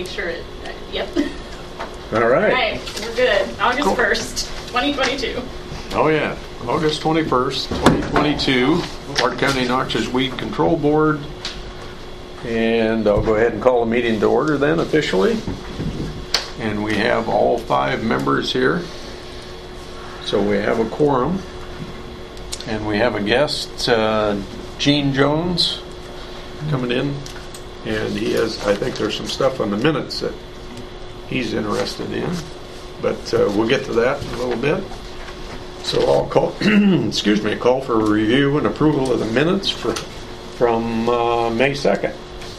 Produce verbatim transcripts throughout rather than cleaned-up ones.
make sure it, uh, yep. All right. All right, we're good. August Cool. first, twenty twenty-two. Oh yeah, August twenty-first, twenty twenty-two, Clark County Noxious Weed Control Board. And I'll go ahead and call the meeting to order then officially. And we have all five members here. So we have a quorum. And we have a guest, uh, Gene Jones, coming in. And he has, I think there's some stuff on the minutes that he's interested in. But uh, we'll get to that in a little bit. So I'll call, excuse me, call for review and approval of the minutes for, from uh, May second.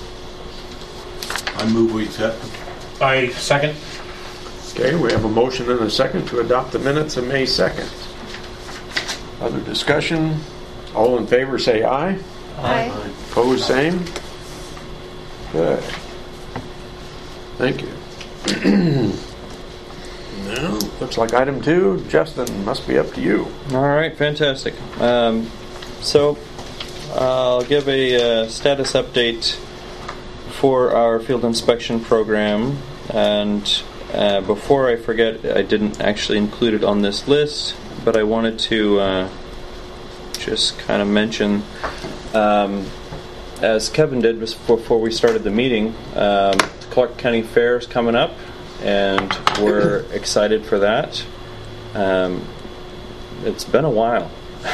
I move we accept. I second. Okay, we have a motion and a second to adopt the minutes of May second. Other discussion? All in favor say aye. Aye. Opposed, same. Good. Thank you. Now, looks like item two, Justin, must be up to you. All right, fantastic. Um, so I'll give a uh, status update for our field inspection program, and uh, before I forget, I didn't actually include it on this list, but I wanted to uh, just kind of mention, um, as Kevin did before we started the meeting, um, the Clark County Fair is coming up, and we're excited for that. Um, it's been a while.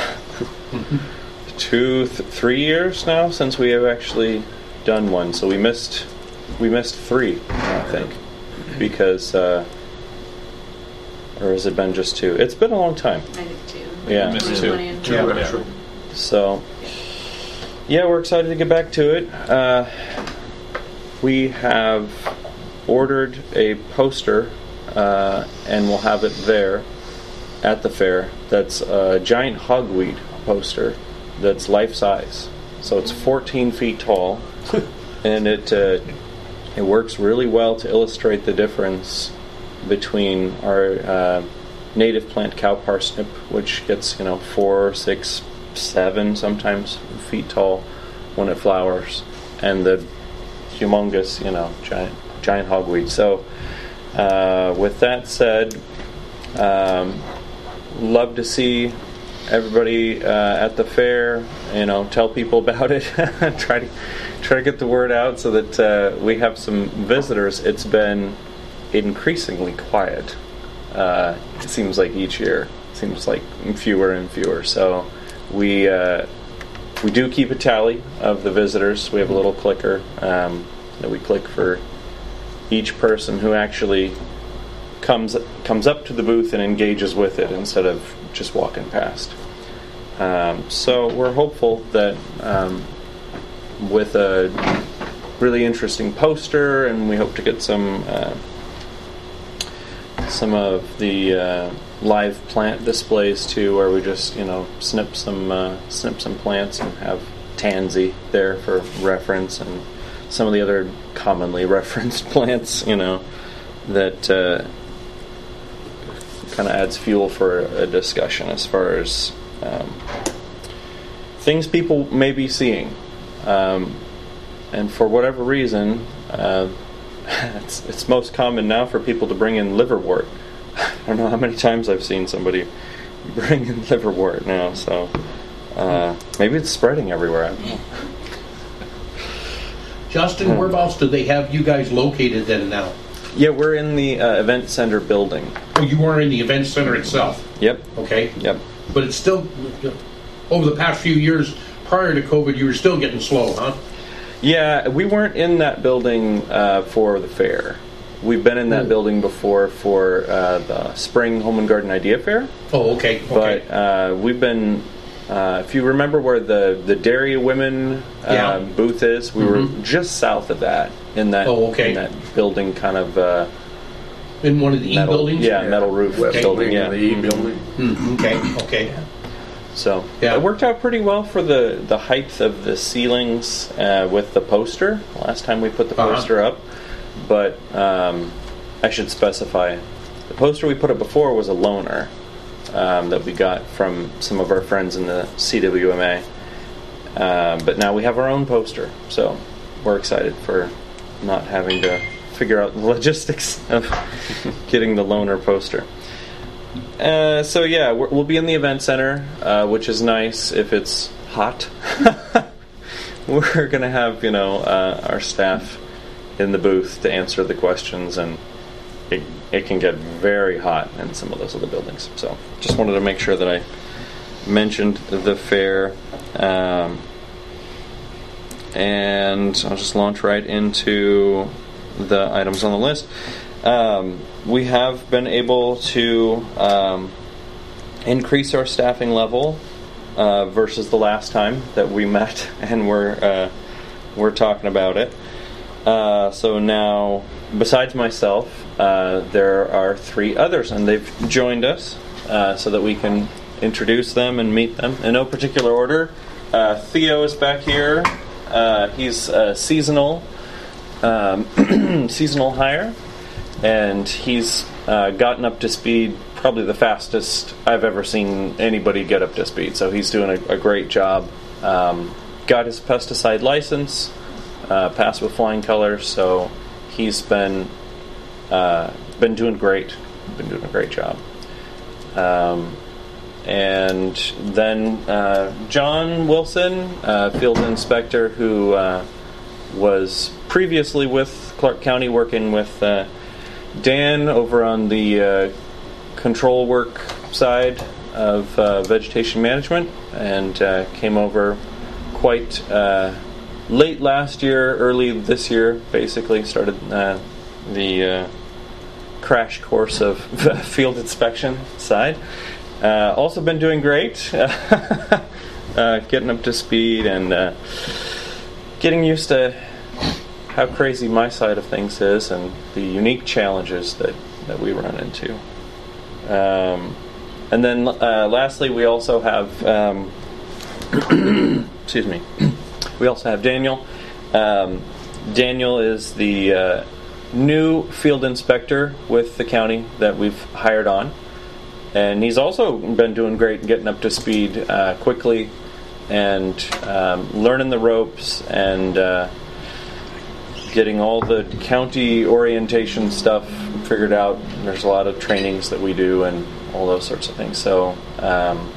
Two, th- three years now since we have actually done one. So we missed, we missed three, I think, because, uh, or has it been just two? It's been a long time. I think two. Yeah, twenty two. twenty and Two Yeah. extra. So, yeah, we're excited to get back to it. Uh, we have ordered a poster, uh, and we'll have it there at the fair. That's a giant hogweed poster that's life size. So it's fourteen feet tall, and it uh, it works really well to illustrate the difference between our uh, native plant cow parsnip, which gets you know four, six, seven sometimes feet tall when it flowers, and the humongous you know giant. giant hogweed. So uh, with that said, um, love to see everybody uh, at the fair, you know, tell people about it, try to try to get the word out so that uh, we have some visitors. It's been increasingly quiet. Uh, it seems like each year. It seems like fewer and fewer. So we uh, we do keep a tally of the visitors. We have a little clicker um, that we click for each person who actually comes comes up to the booth and engages with it instead of just walking past. Um, so we're hopeful that um, with a really interesting poster, and we hope to get some uh, some of the uh, live plant displays too, where we just you know snip some uh, snip some plants and have tansy there for reference, and some of the other commonly referenced plants, you know, that uh, kind of adds fuel for a discussion as far as um, things people may be seeing. Um, and for whatever reason, uh, it's, it's most common now for people to bring in liverwort. I don't know how many times I've seen somebody bring in liverwort now, so uh, maybe it's spreading everywhere. I don't know. Justin, whereabouts do they have you guys located then now? Yeah, we're in the uh, event center building. Oh, you are in the event center itself. Yep. Okay. Yep. But it's still, over the past few years prior to COVID, you were still getting slow, huh? Yeah, we weren't in that building uh, for the fair. We've been in that Ooh. building before for uh, the Spring Home and Garden Idea Fair. Oh, okay. Okay. But uh, we've been, uh, if you remember where the, the Dairy Women uh, Yeah. booth is, we Mhm. were just south of that in that Oh, okay. in that building, kind of uh, in one of the E metal, buildings? yeah, metal roof West building, wing yeah. of the E building. Hmm, okay. Okay. So Yeah. it worked out pretty well for the, the height of the ceilings uh, with the poster. Last time we put the Uh-huh. poster up, but um, I should specify the poster we put up before was a loaner um, that we got from some of our friends in the C W M A. Uh, but now we have our own poster, so we're excited for not having to figure out the logistics of getting the loaner poster. Uh, so yeah, we're, we'll be in the event center, uh, which is nice if it's hot. We're going to have, you know, uh, our staff in the booth to answer the questions, and it, it can get very hot in some of those other buildings. So just wanted to make sure that I mentioned the fair. Um, and I'll just launch right into the items on the list. Um, we have been able to um, increase our staffing level uh, versus the last time that we met, and we're uh, we're talking about it. Uh, so now, besides myself, uh, there are three others, and they've joined us uh, so that we can introduce them and meet them in no particular order. Uh, Theo is back here. Uh, he's a seasonal um, seasonal hire, and he's uh, gotten up to speed probably the fastest I've ever seen anybody get up to speed. So he's doing a, a great job. Um, got his pesticide license, uh, passed with flying colors. So he's been uh, been doing great. Been doing a great job. Um, and then uh, John Wilson, uh, field inspector, who uh, was previously with Clark County working with uh, Dan over on the uh, control work side of uh, vegetation management, and uh, came over quite uh, late last year, early this year, basically started uh, the uh, crash course of field inspection side. Uh, also been doing great, uh, getting up to speed and uh, getting used to how crazy my side of things is and the unique challenges that, that we run into. Um, and then uh, lastly, we also have um, excuse me we also have Daniel. Um, Daniel is the uh, new field inspector with the county that we've hired on. And he's also been doing great, getting up to speed uh, quickly and um, learning the ropes and uh, getting all the county orientation stuff figured out. There's a lot of trainings that we do and all those sorts of things. So um,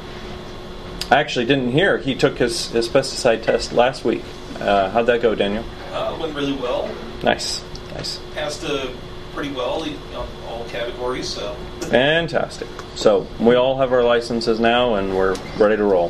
I actually didn't hear. He took his, his pesticide test last week. Uh, how'd that go, Daniel? Uh, went really well. Nice, nice. Passed uh, pretty well on all categories. So. Fantastic. So we all have our licenses now, and we're ready to roll.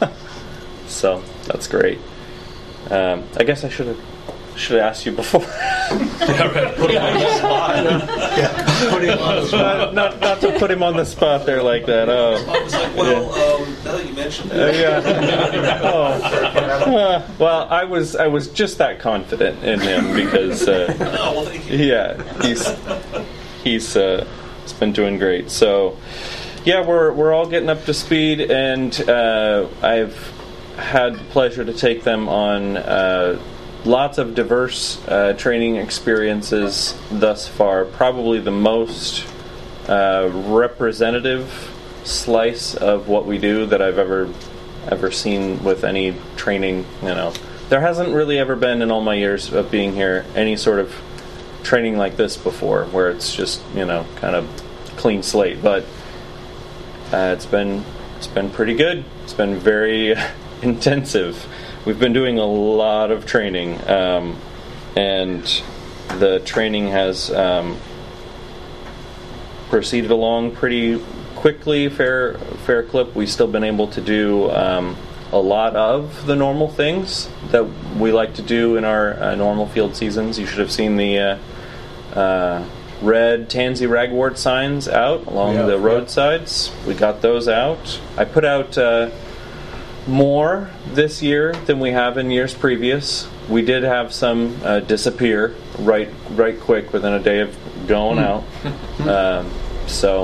So that's great. Um, I guess I should have should have asked you before. Yeah, right. Put him on the spot. Yeah, put him on the spot. Not, not, not to put him on the spot there like that. Oh. I was like, well, yeah. um, now that you mentioned Uh, it. yeah. Oh. Uh, well, I was I was just that confident in him because. Uh, Oh, well, thank you. Yeah, he's he's uh, he's been doing great. So, yeah, we're we're all getting up to speed, and uh, I've had the pleasure to take them on uh, lots of diverse uh, training experiences thus far. Probably the most uh, representative slice of what we do that I've ever ever seen with any training. You know, there hasn't really ever been in all my years of being here any sort of training like this before, where it's just, you know, kind of clean slate. But uh, it's been it's been pretty good. It's been very intensive. We've been doing a lot of training, um, and the training has um, proceeded along pretty quickly. Fair fair clip. We've still been able to do um, a lot of the normal things that we like to do in our uh, normal field seasons. You should have seen the uh, uh, red tansy ragwort signs out along Yeah, the yeah. roadsides. We got those out. I put out uh, more this year than we have in years previous. We did have some uh, disappear right right quick within a day of going out. Um, so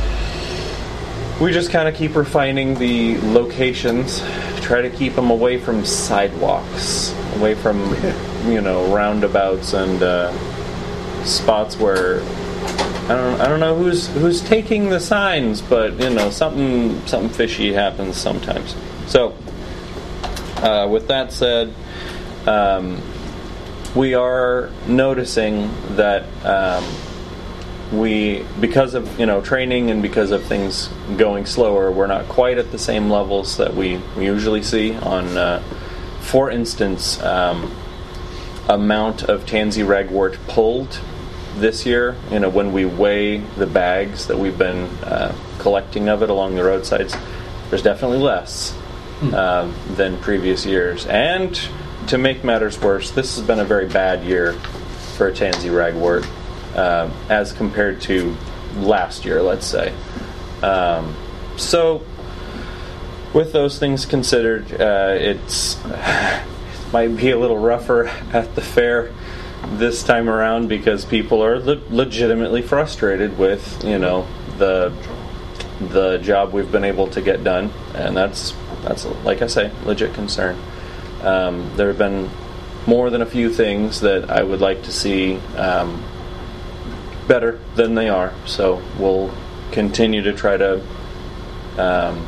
we just kind of keep refining the locations, try to keep them away from sidewalks, away from, you know, roundabouts and uh, spots where I don't I don't know who's who's taking the signs, but you know, something something fishy happens sometimes. So, uh, with that said, um, we are noticing that um, we, because of you know training and because of things going slower, we're not quite at the same levels that we, we usually see on, uh, for instance, um, amount of tansy ragwort pulled this year. You know, when we weigh the bags that we've been uh, collecting of it along the roadsides, there's definitely less uh, than previous years. And to make matters worse, this has been a very bad year for tansy ragwort. Uh, as compared to last year, let's say. Um, so, with those things considered, uh, it's might be a little rougher at the fair this time around because people are le- legitimately frustrated with, you know, the the job we've been able to get done, and that's that's like I say, legit concern. Um, there have been more than a few things that I would like to see. Um, better than they are, so we'll continue to try to um,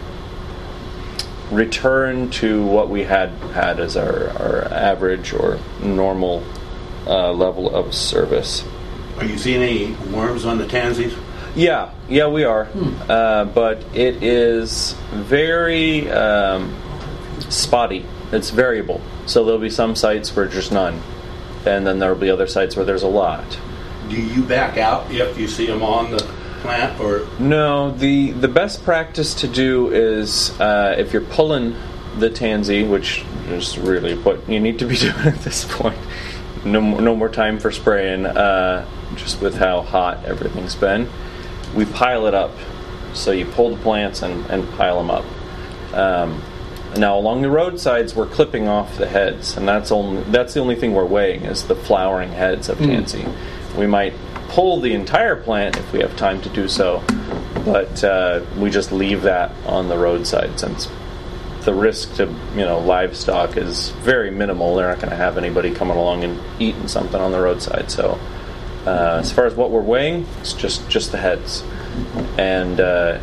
return to what we had had as our, our average or normal uh, level of service. Are you seeing any worms on the tansies? Yeah, yeah, we are, hmm. uh, but it is very um, spotty. It's variable, so there'll be some sites where just none, and then there'll be other sites where there's a lot. Do you back out if you see them on the plant, or no? The the best practice to do is uh, if you're pulling the tansy, which is really what you need to be doing at this point. No more, no more time for spraying. Uh, just with how hot everything's been, we pile it up. So you pull the plants and, and pile them up. Um, now along the roadsides, we're clipping off the heads, and that's only that's the only thing we're weighing is the flowering heads of tansy. Mm. We might pull the entire plant if we have time to do so, but uh, we just leave that on the roadside since the risk to you know livestock is very minimal. They're not going to have anybody coming along and eating something on the roadside. So, uh, as far as what we're weighing, it's just just the heads. And uh,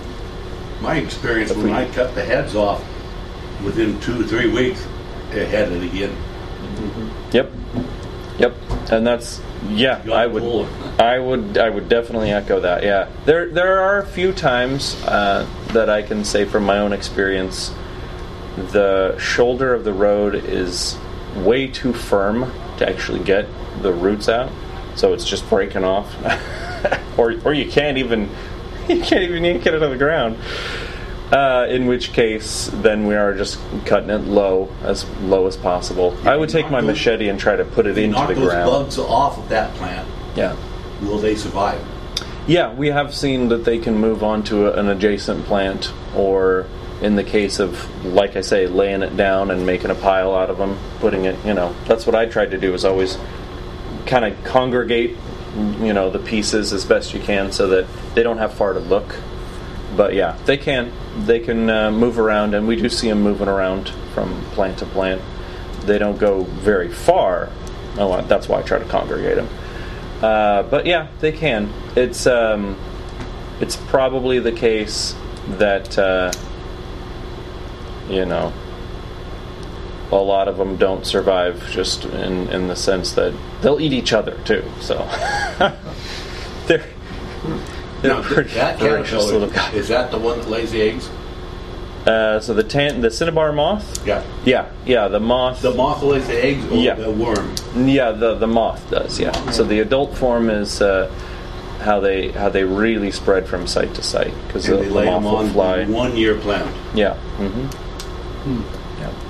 my experience when we, I cut the heads off, within two or three weeks, it had it again. Mm-hmm. Yep, yep, and that's. Yeah, I would, I would, I would definitely echo that. Yeah, there, there are a few times uh, that I can say from my own experience, the shoulder of the road is way too firm to actually get the roots out, so it's just breaking off, or, or you can't even, you can't even yank it out of the ground. Uh, in which case, then we are just cutting it low, as low as possible. If I would take my those, machete and try to put it into the ground. Knock those bugs off of that plant. Yeah. Will they survive? Yeah, we have seen that they can move on to a, an adjacent plant, or in the case of, like I say, laying it down and making a pile out of them, putting it, you know, that's what I tried to do, is always kind of congregate, you know, the pieces as best you can so that they don't have far to look. But yeah, they can. They can uh, move around, and we do see them moving around from plant to plant. They don't go very far. Oh, that's why I try to congregate them. Uh, but yeah, they can. It's um, it's probably the case that uh, you know a lot of them don't survive, just in in the sense that they'll eat each other too. So they're. Now, that caterpillar, is that the one that lays the eggs? Uh, so the tan, the cinnabar moth? Yeah. Yeah, yeah, the moth. The moth lays the eggs, or yeah. the worm? Yeah, the, the moth does, yeah. Oh. So the adult form is uh, how they how they really spread from site to site. Because the, they the lay moth them on will fly. one year plant. Yeah. Mm-hmm. Hmm. Yeah.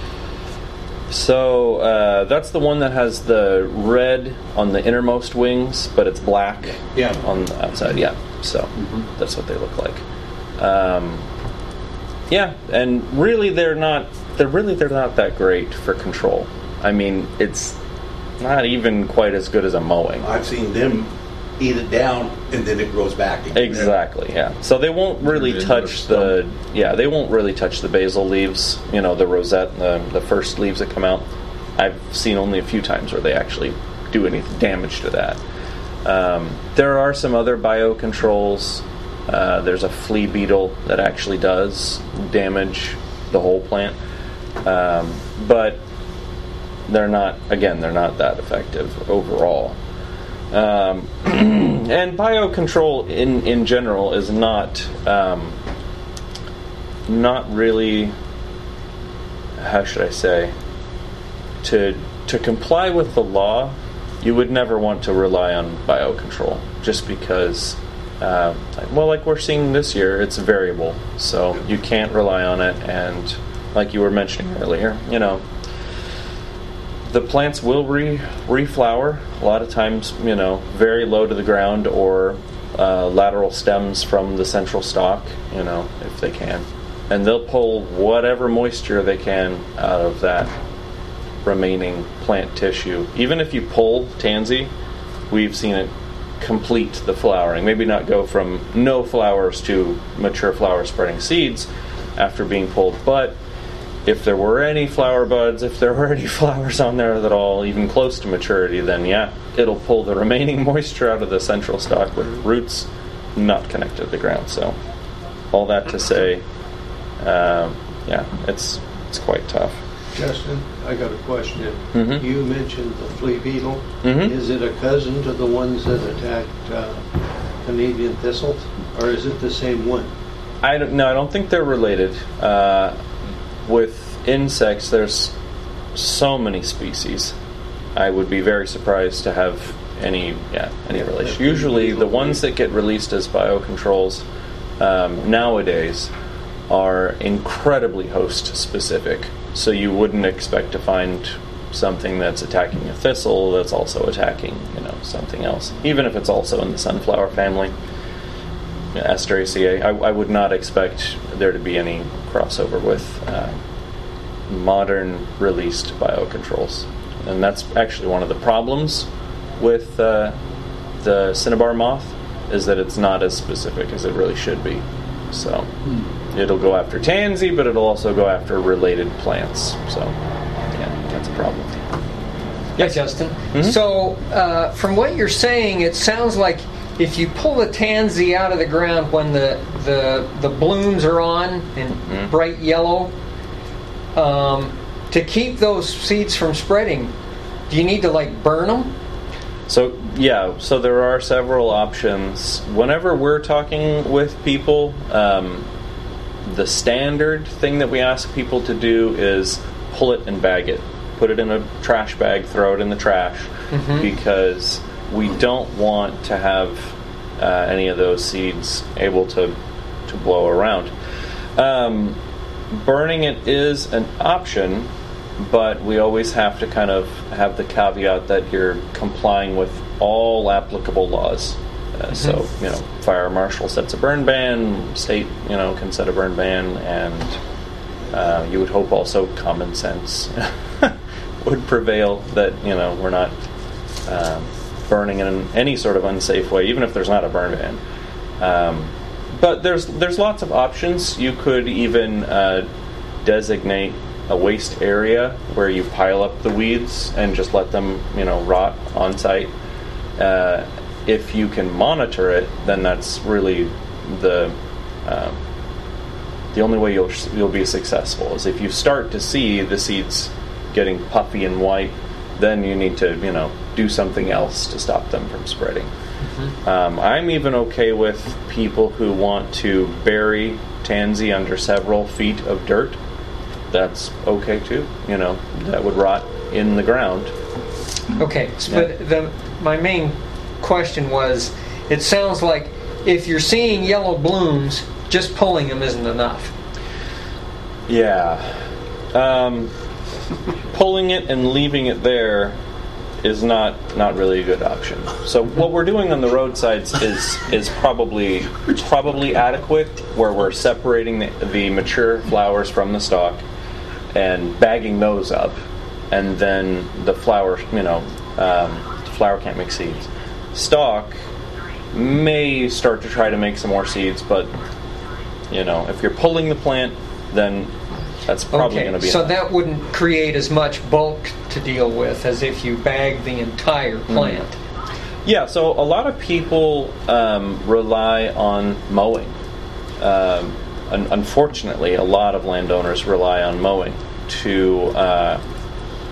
So uh, that's the one that has the red on the innermost wings, but it's black yeah. on the outside. Yeah, so mm-hmm. that's what they look like. Um, yeah, and really they're not. They're really they're not that great for control. I mean, it's not even quite as good as a mowing. I've seen them eat it down, and then it grows back again. Exactly, yeah. So they won't really touch the yeah they won't really touch the basal leaves. You know, the rosette, the the first leaves that come out. I've seen only a few times where they actually do any damage to that. Um, there are some other biocontrols. Uh, there's a flea beetle that actually does damage the whole plant, um, but they're not, again, they're not that effective overall. Um, and biocontrol in, in general is not um, not really, how should I say, to to comply with the law, you would never want to rely on biocontrol, just because, uh, well, like we're seeing this year, it's variable, so you can't rely on it, and like you were mentioning earlier, you know, the plants will re reflower a lot of times, you know, very low to the ground, or uh, lateral stems from the central stalk, you know, if they can, and they'll pull whatever moisture they can out of that remaining plant tissue. Even if you pull tansy, we've seen it complete the flowering. Maybe not go from no flowers to mature flower spreading seeds after being pulled, but if there were any flower buds, if there were any flowers on there at all, even close to maturity, then yeah, it'll pull the remaining moisture out of the central stalk with roots not connected to the ground. So all that to say, um, yeah, it's it's quite tough. Justin, I got a question. Mm-hmm. You mentioned the flea beetle. Mm-hmm. Is it a cousin to the ones that attacked uh, Canadian thistles, or is it the same one? I don't no, I don't think they're related. Uh, with insects, there's so many species. I would be very surprised to have any yeah any Yeah, relation. that Usually, flea the beetle ones that get released as biocontrols um, nowadays are incredibly host specific. So you wouldn't expect to find something that's attacking a thistle that's also attacking, you know, something else. Even if it's also in the sunflower family, Asteraceae, I, I would not expect there to be any crossover with uh, modern released biocontrols. And that's actually one of the problems with uh, the cinnabar moth, is that it's not as specific as it really should be. So hmm. it'll go after tansy, but it'll also go after related plants. So yeah, that's a problem. Yeah, Justin. Mm-hmm. So uh, from what you're saying, it sounds like if you pull the tansy out of the ground when the the, the blooms are on and mm-hmm. bright yellow, um, to keep those seeds from spreading, do you need to like burn them? So yeah, so there are several options. Whenever we're talking with people, um, the standard thing that we ask people to do is pull it and bag it. Put it in a trash bag, throw it in the trash, mm-hmm. because we don't want to have uh, any of those seeds able to, to blow around. Um, burning it is an option, but we always have to kind of have the caveat that you're complying with all applicable laws. Uh, mm-hmm. So, you know, fire marshal sets a burn ban, state, you know, can set a burn ban, and uh, you would hope also common sense would prevail, that, you know, we're not um, burning in any sort of unsafe way, even if there's not a burn ban. Um, but there's there's lots of options. You could even uh, designate a waste area where you pile up the weeds and just let them, you know, rot on site. Uh, if you can monitor it, then that's really the uh, the only way you'll you'll be successful. Is if you start to see the seeds getting puffy and white, then you need to, you know, do something else to stop them from spreading. Mm-hmm. Um, I'm even okay with people who want to bury tansy under several feet of dirt. That's okay too. You know, that would rot in the ground. Okay, so yeah. But the, my main question was, it sounds like if you're seeing yellow blooms, just pulling them isn't enough. Yeah. Um, pulling it and leaving it there is not not really a good option. So what we're doing on the roadsides is is probably probably adequate, where we're separating the, the mature flowers from the stalk and bagging those up, and then the flower, you know, um, the flower can't make seeds. Stalk may start to try to make some more seeds, but, you know, if you're pulling the plant, then that's probably okay, going to be so enough. That wouldn't create as much bulk to deal with as if you bag the entire plant. Mm-hmm. Yeah, so a lot of people um, rely on mowing. Um, un- unfortunately, a lot of landowners rely on mowing to uh,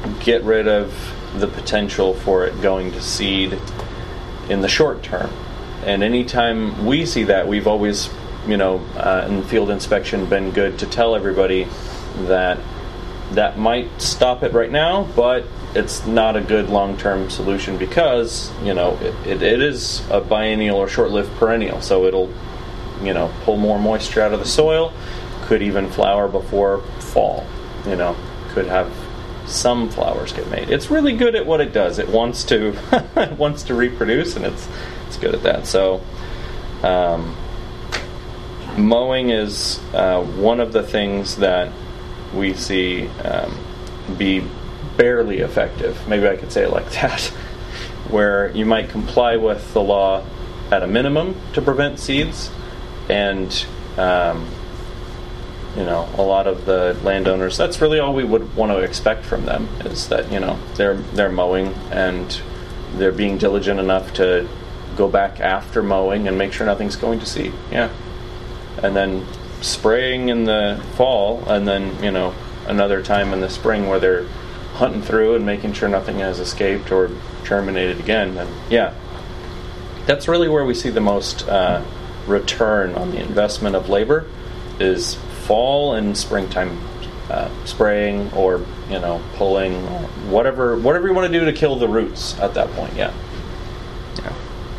get rid of the potential for it going to seed in the short term. And anytime we see that, we've always, you know, uh, in field inspection, been good to tell everybody that that might stop it right now, but it's not a good long-term solution because, you know, it, it, it is a biennial or short-lived perennial, so it'll, you know, pull more moisture out of the soil, could even flower before fall, you know, could have some flowers get made. It's really good at what it does. It wants to it wants to reproduce, and it's it's good at that. So um, mowing is uh, one of the things that we see um, be barely effective. Maybe I could say it like that, where you might comply with the law at a minimum to prevent seeds, and um, you know, a lot of the landowners, that's really all we would want to expect from them, is that, you know, they're they're mowing and they're being diligent enough to go back after mowing and make sure nothing's going to seed. Yeah. And then spraying in the fall, and then, you know, another time in the spring where they're hunting through and making sure nothing has escaped or germinated again. And yeah, that's really where we see the most uh, return on the investment of labor, is fall and springtime uh, spraying, or, you know, pulling, or whatever whatever you want to do to kill the roots at that point. Yeah. Yeah.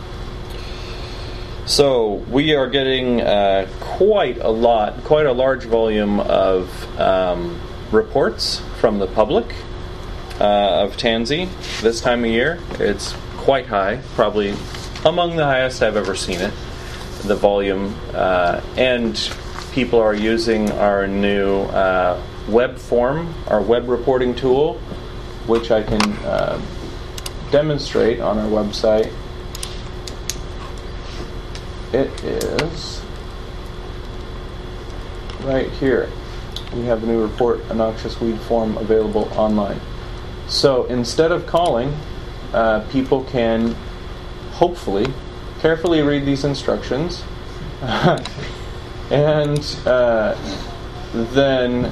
So we are getting uh, quite a lot, quite a large volume of um, reports from the public uh, of tansy this time of year. It's quite high, probably among the highest I've ever seen it, the volume, uh, and people are using our new uh, web form, our web reporting tool, which I can uh, demonstrate on our website. It is right here. We have the new report, a noxious weed form, available online. So instead of calling, uh, people can hopefully carefully read these instructions and uh, then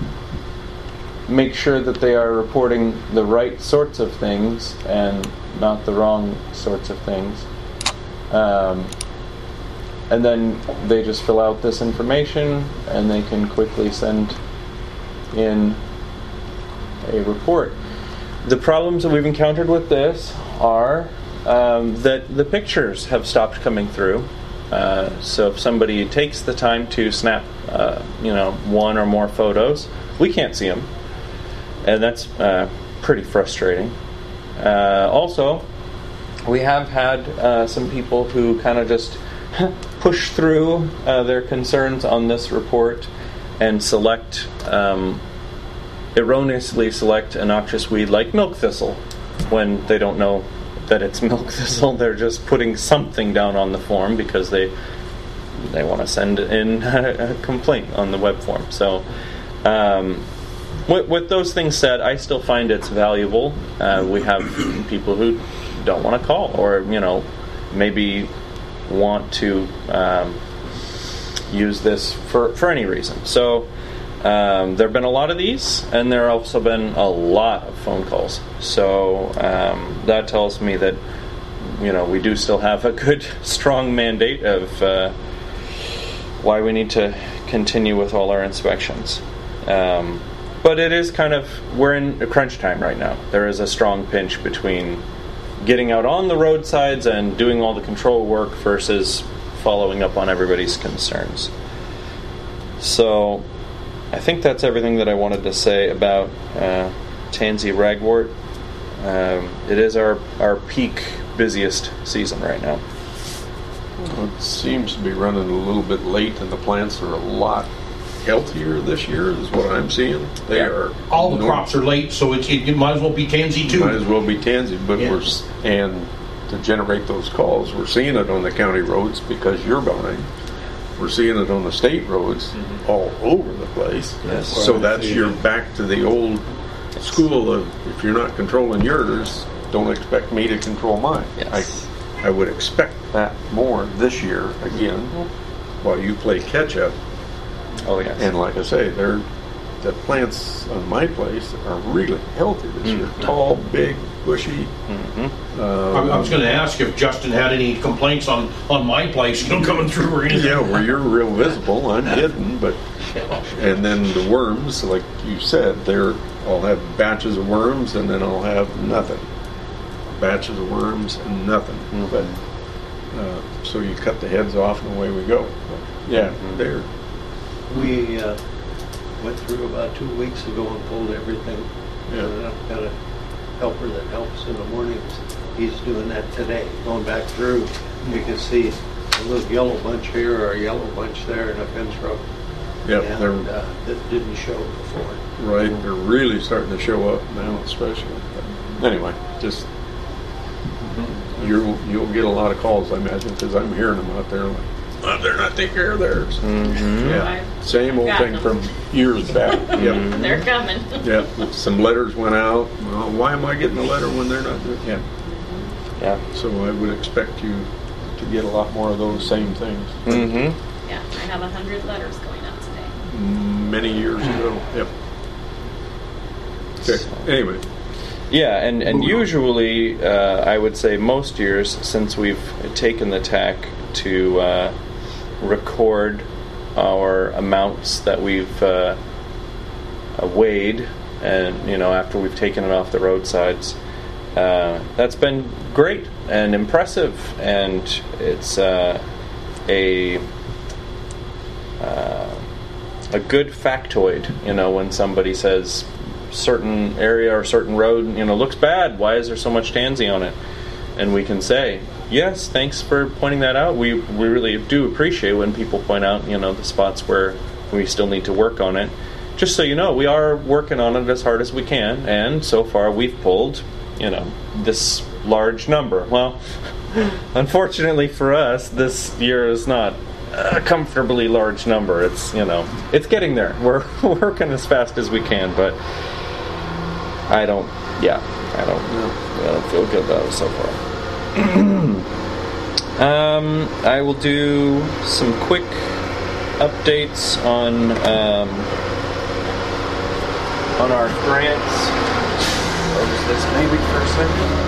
make sure that they are reporting the right sorts of things and not the wrong sorts of things. Um, and then they just fill out this information, and they can quickly send in a report. The problems that we've encountered with this are um, that the pictures have stopped coming through. Uh, so if somebody takes the time to snap, uh, you know, one or more photos, we can't see them, and that's uh, pretty frustrating. Uh, also, we have had uh, some people who kind of just push through uh, their concerns on this report and select, um, erroneously select a noxious weed like milk thistle when they don't know that it's milk thistle. They're just putting something down on the form because they they want to send in a complaint on the web form. So um, with, with those things said, I still find it's valuable. Uh, we have people who don't want to call, or, you know, maybe want to um, use this for, for any reason. So um, there have been a lot of these, and there have also been a lot of phone calls. So um, that tells me that, you know, we do still have a good, strong mandate of uh, why we need to continue with all our inspections. Um, but it is kind of, we're in a crunch time right now. There is a strong pinch between getting out on the roadsides and doing all the control work versus following up on everybody's concerns. So I think that's everything that I wanted to say about uh, tansy ragwort. Um, it is our, our peak, busiest season right now. It seems to be running a little bit late, and the plants are a lot healthier this year, is what I'm seeing. They Yeah. are All the no- crops are late, so it, it might as well be tansy too. Might as well be tansy, but Yeah. we're s- and to generate those calls, we're seeing it on the county roads because you're behind. We're seeing it on the state roads all over the place. Yes. So that's your back to the old school of, if you're not controlling yours, don't expect me to control mine. Yes. I, I would expect that more this year again, while you play catch up. Oh, yes. And like I say, they're the plants on my place are really healthy this year. Mm-hmm. Tall, big, bushy. Mm-hmm. Um, I I was going to ask if Justin had any complaints on, on my place, you know, coming through or anything. Yeah, where you're real visible, I'm hidden, but and then the worms, like you said, they're I'll have batches of worms, and then I'll have nothing. Batches of worms and nothing. Mm-hmm. But uh, so you cut the heads off, and away we go. But, yeah, Mm-hmm. they're We uh, went through about two weeks ago and pulled everything. Yeah. And I've got a helper that helps in the mornings. He's doing that today, going back through. You can see a little yellow bunch here or a yellow bunch there in a fence row. yeah, And they're uh, that didn't show before. right. They're really starting to show up now, especially. But anyway, just you'll you'll get a lot of calls, I imagine, because I'm hearing them out there. Like, oh, they're not taking care of theirs. Mm-hmm. Yeah, I've same old got thing them. from years back. Yep. They're coming. Yeah, some letters went out. Well, why am I getting a letter when they're not doing? Yeah, Yeah. so I would expect you to get a lot more of those same things. Mm-hmm. Yeah, I have a hundred letters going out today. Many years ago. Yep. Okay. Anyway, Yeah, and, and usually, uh, I would say most years, since we've taken the tack to uh, record our amounts that we've uh, uh, weighed, and you know, after we've taken it off the roadsides, uh, that's been great and impressive, and it's uh, a uh, a good factoid. You know, when somebody says certain area or certain road, you know, looks bad. Why is there so much tansy on it? And we can say, yes, thanks for pointing that out. We we really do appreciate when people point out, you know, the spots where we still need to work on it. Just so you know, we are working on it as hard as we can, and so far we've pulled, you know, this large number. Well, unfortunately for us, this year is not a comfortably large number. It's, you know, it's getting there. We're working as fast as we can, but I don't, yeah, I don't, I don't feel good about it so far. um, I will do some quick updates on um, on our grants. Close this maybe for a second.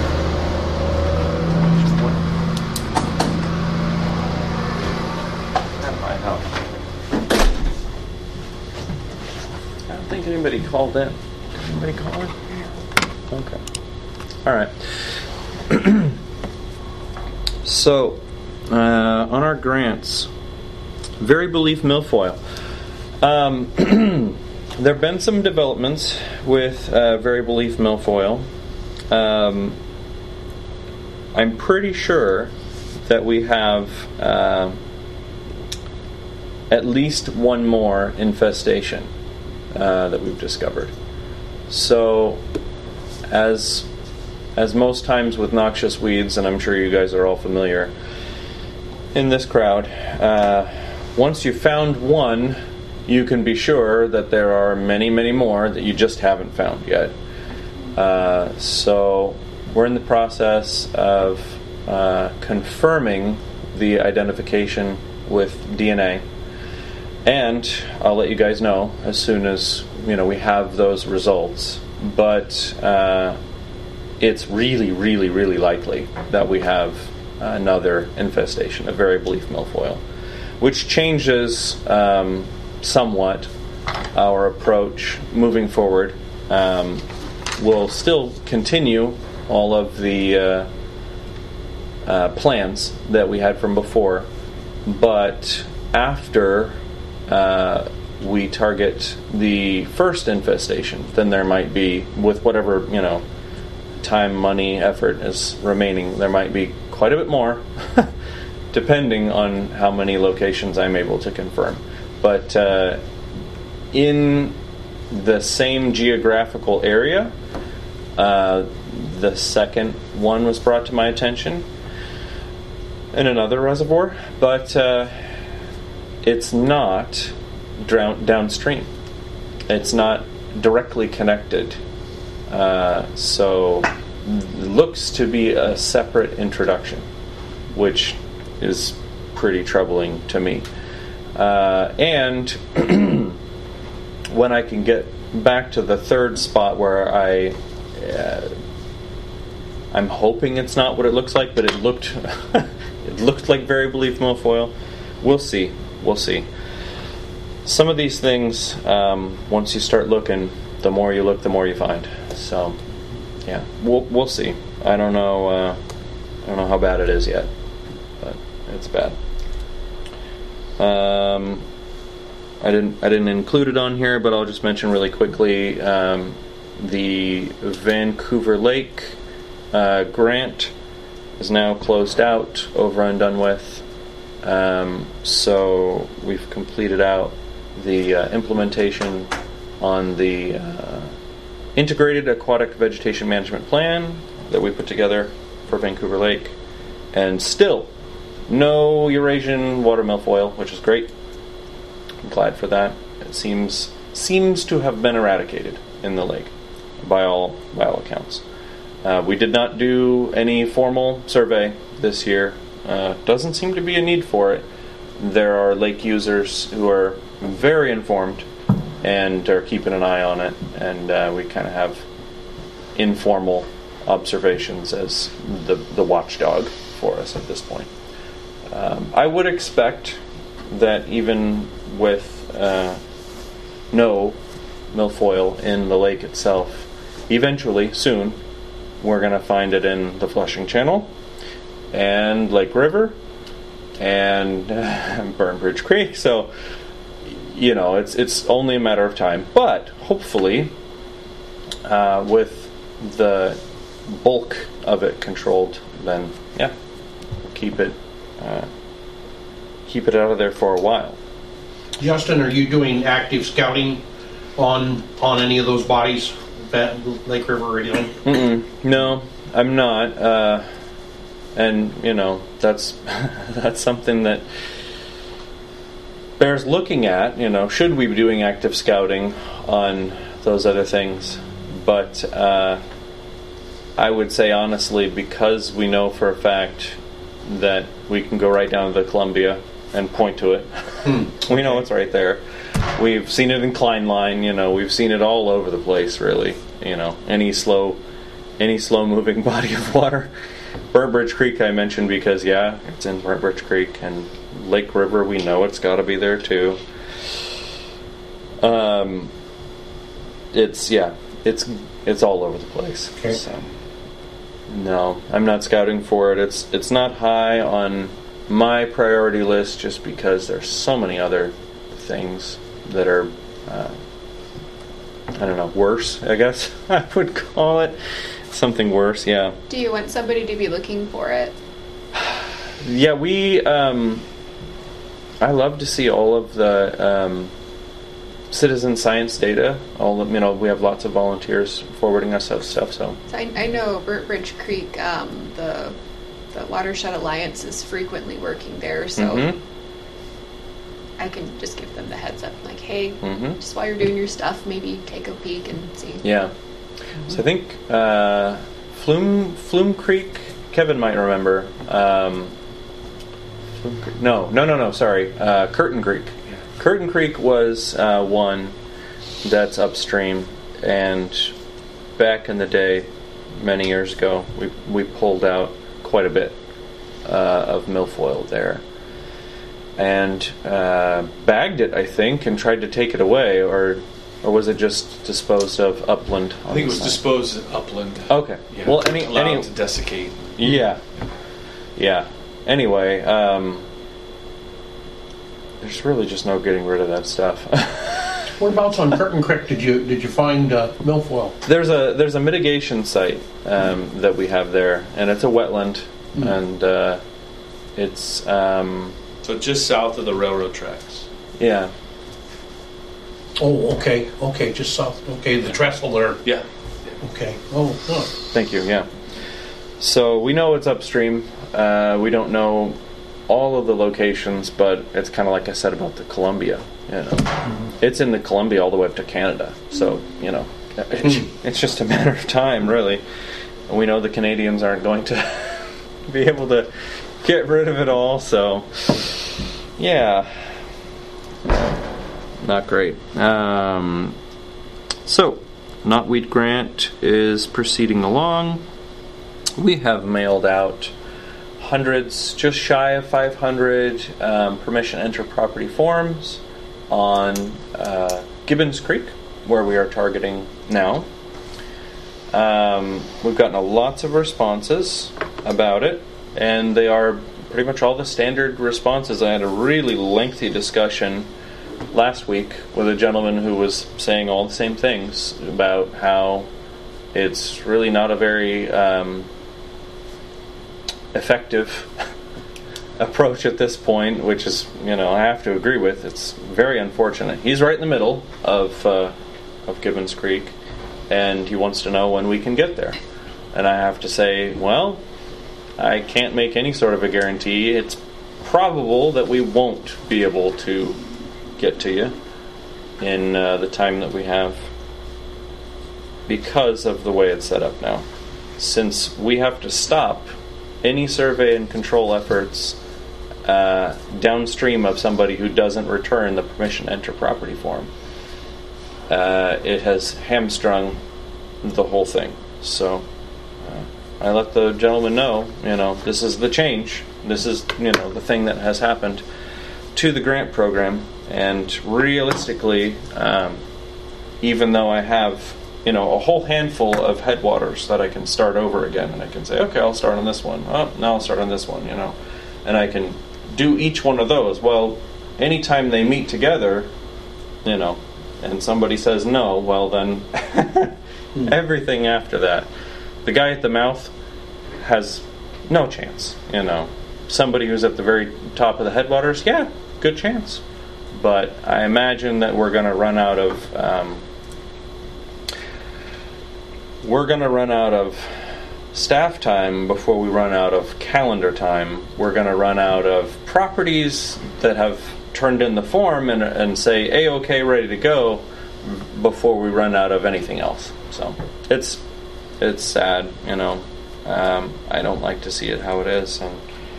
That might help. I don't think anybody called in. Anybody call in? Okay. All right. So, uh, on our grants, Variable Leaf Milfoil. Um, there have been some developments with uh, Variable Leaf Milfoil. Um, I'm pretty sure that we have uh, at least one more infestation uh, that we've discovered. So, as as most times with noxious weeds, and I'm sure you guys are all familiar in this crowd, uh, once you've found one, you can be sure that there are many, many more that you just haven't found yet. Uh, so we're in the process of uh, confirming the identification with D N A, and I'll let you guys know as soon as, you know, we have those results. But uh, it's really, really, really likely that we have another infestation, a variable leaf milfoil, which changes um, somewhat our approach moving forward. Um, we'll still continue all of the uh, uh, plans that we had from before, but after uh, we target the first infestation, then there might be, with whatever, you know, time, money, effort is remaining, there might be quite a bit more, depending on how many locations I'm able to confirm. But uh, in the same geographical area, uh, the second one was brought to my attention in another reservoir, but uh, it's not drown- downstream. It's not directly connected. Uh, so it looks to be a separate introduction, which is pretty troubling to me. Uh, and when I can get back to the third spot where I, uh, I'm hoping it's not what it looks like, but it looked, it looked like variable leaf milfoil. We'll see. We'll see. Some of these things, um, once you start looking, the more you look, the more you find. So, yeah, we'll we'll see. I don't know. Uh, I don't know how bad it is yet, but it's bad. Um, I didn't I didn't include it on here, but I'll just mention really quickly um, the Vancouver Lake uh, grant is now closed out, over and done with. Um, so we've completed out the uh, implementation on the uh, integrated aquatic vegetation management plan that we put together for Vancouver Lake, and still no Eurasian water milfoil, which is great. I'm glad for that. It seems seems to have been eradicated in the lake by all by all accounts. Uh, we did not do any formal survey this year. Uh, doesn't seem to be a need for it. There are lake users who are very informed and are keeping an eye on it, and uh, we kind of have informal observations as the the watchdog for us at this point. Um, I would expect that even with uh, no milfoil in the lake itself, eventually, soon, we're going to find it in the Flushing Channel and Lake River and uh, Burn Bridge Creek. So, you know, it's it's only a matter of time. But hopefully, uh, with the bulk of it controlled, then yeah, we'll keep it uh, keep it out of there for a while. Justin, are you doing active scouting on on any of those bodies, that Lake River or anything? Mm-mm. No, I'm not. Uh, and you know, that's that's something that bears looking at. You know, should we be doing active scouting on those other things? But uh, I would say honestly, because we know for a fact that we can go right down to the Columbia and point to it. Hmm. We know it's right there. We've seen it in Klein Line, you know, we've seen it all over the place, really. You know, any slow any slow moving body of water. Burnt Bridge Creek I mentioned because yeah, it's in Burnt Bridge Creek, and Lake River, we know it's gotta be there too. Um it's yeah, it's it's all over the place. Okay. So no, I'm not scouting for it. It's it's not high on my priority list just because there's so many other things that are, uh, I don't know, worse, I guess I would call it. Something worse, yeah. Do you want somebody to be looking for it? Yeah, we, um, I love to see all of the um, citizen science data. All of, you know, we have lots of volunteers forwarding us that stuff, so. so I, I know Burnt Bridge Creek, um, the the Watershed Alliance is frequently working there, so Mm-hmm. I can just give them the heads up, like, hey, Mm-hmm. just while you're doing your stuff, maybe take a peek and see. Yeah. So I think uh, Flume Flume Creek, Kevin might remember. Um, Flume Creek, no, no, no, no, sorry. Uh, Curtin Creek. Curtin Creek was uh, one that's upstream, and back in the day, many years ago, we we pulled out quite a bit uh, of milfoil there, and uh, bagged it, I think, and tried to take it away, or or was it just disposed of upland? I think it was disposed upland. Okay. Yeah, Well, any allowed any to desiccate. yeah, yeah. Anyway, um, there's really just no getting rid of that stuff. Whereabouts on Curtin Creek did you did you find uh, milfoil? There's a there's a mitigation site um, mm. that we have there, and it's a wetland, mm. and uh, it's um, so just south of the railroad tracks. Yeah. Oh, okay, okay, just south. Okay, the trestle there. Yeah. Okay. Oh, oh. Thank you. Yeah. So we know it's upstream. Uh, we don't know all of the locations, but it's kind of like I said about the Columbia. You know, mm-hmm. It's in the Columbia all the way up to Canada. So you know, it's, it's just a matter of time, really. And we know the Canadians aren't going to be able to get rid of it all. So yeah, not great. Um, so, Knotweed Grant is proceeding along. We have mailed out hundreds, just shy of five hundred um, permission enter property forms on uh, Gibbons Creek, where we are targeting now. Um, we've gotten a lots of responses about it, and they are pretty much all the standard responses. I had a really lengthy discussion last week with a gentleman who was saying all the same things about how it's really not a very um, effective approach at this point, which is, you know, I have to agree with. It's very unfortunate. He's right in the middle of uh, of Gibbons Creek, and he wants to know when we can get there. And I have to say, well, I can't make any sort of a guarantee. It's probable that we won't be able to get to you in uh, the time that we have, because of the way it's set up now. Since we have to stop any survey and control efforts uh, downstream of somebody who doesn't return the permission enter property form, uh, it has hamstrung the whole thing. So uh, I let the gentleman know, you know, this is the change. This is, you know, the thing that has happened to the grant program. And realistically, um, even though I have, you know, a whole handful of headwaters that I can start over again, and I can say, okay, I'll start on this one. Oh, now I'll start on this one, you know. And I can do each one of those. Well, anytime they meet together, you know, and somebody says no, well then hmm. everything after that. The guy at the mouth has no chance, you know. Somebody who's at the very top of the headwaters, yeah, good chance. But I imagine that we're going to run out of um, we're going to run out of staff time before we run out of calendar time. We're going to run out of properties that have turned in the form and, and say A-OK, ready to go, before we run out of anything else. So it's it's sad, you know. Um, I don't like to see it how it is, and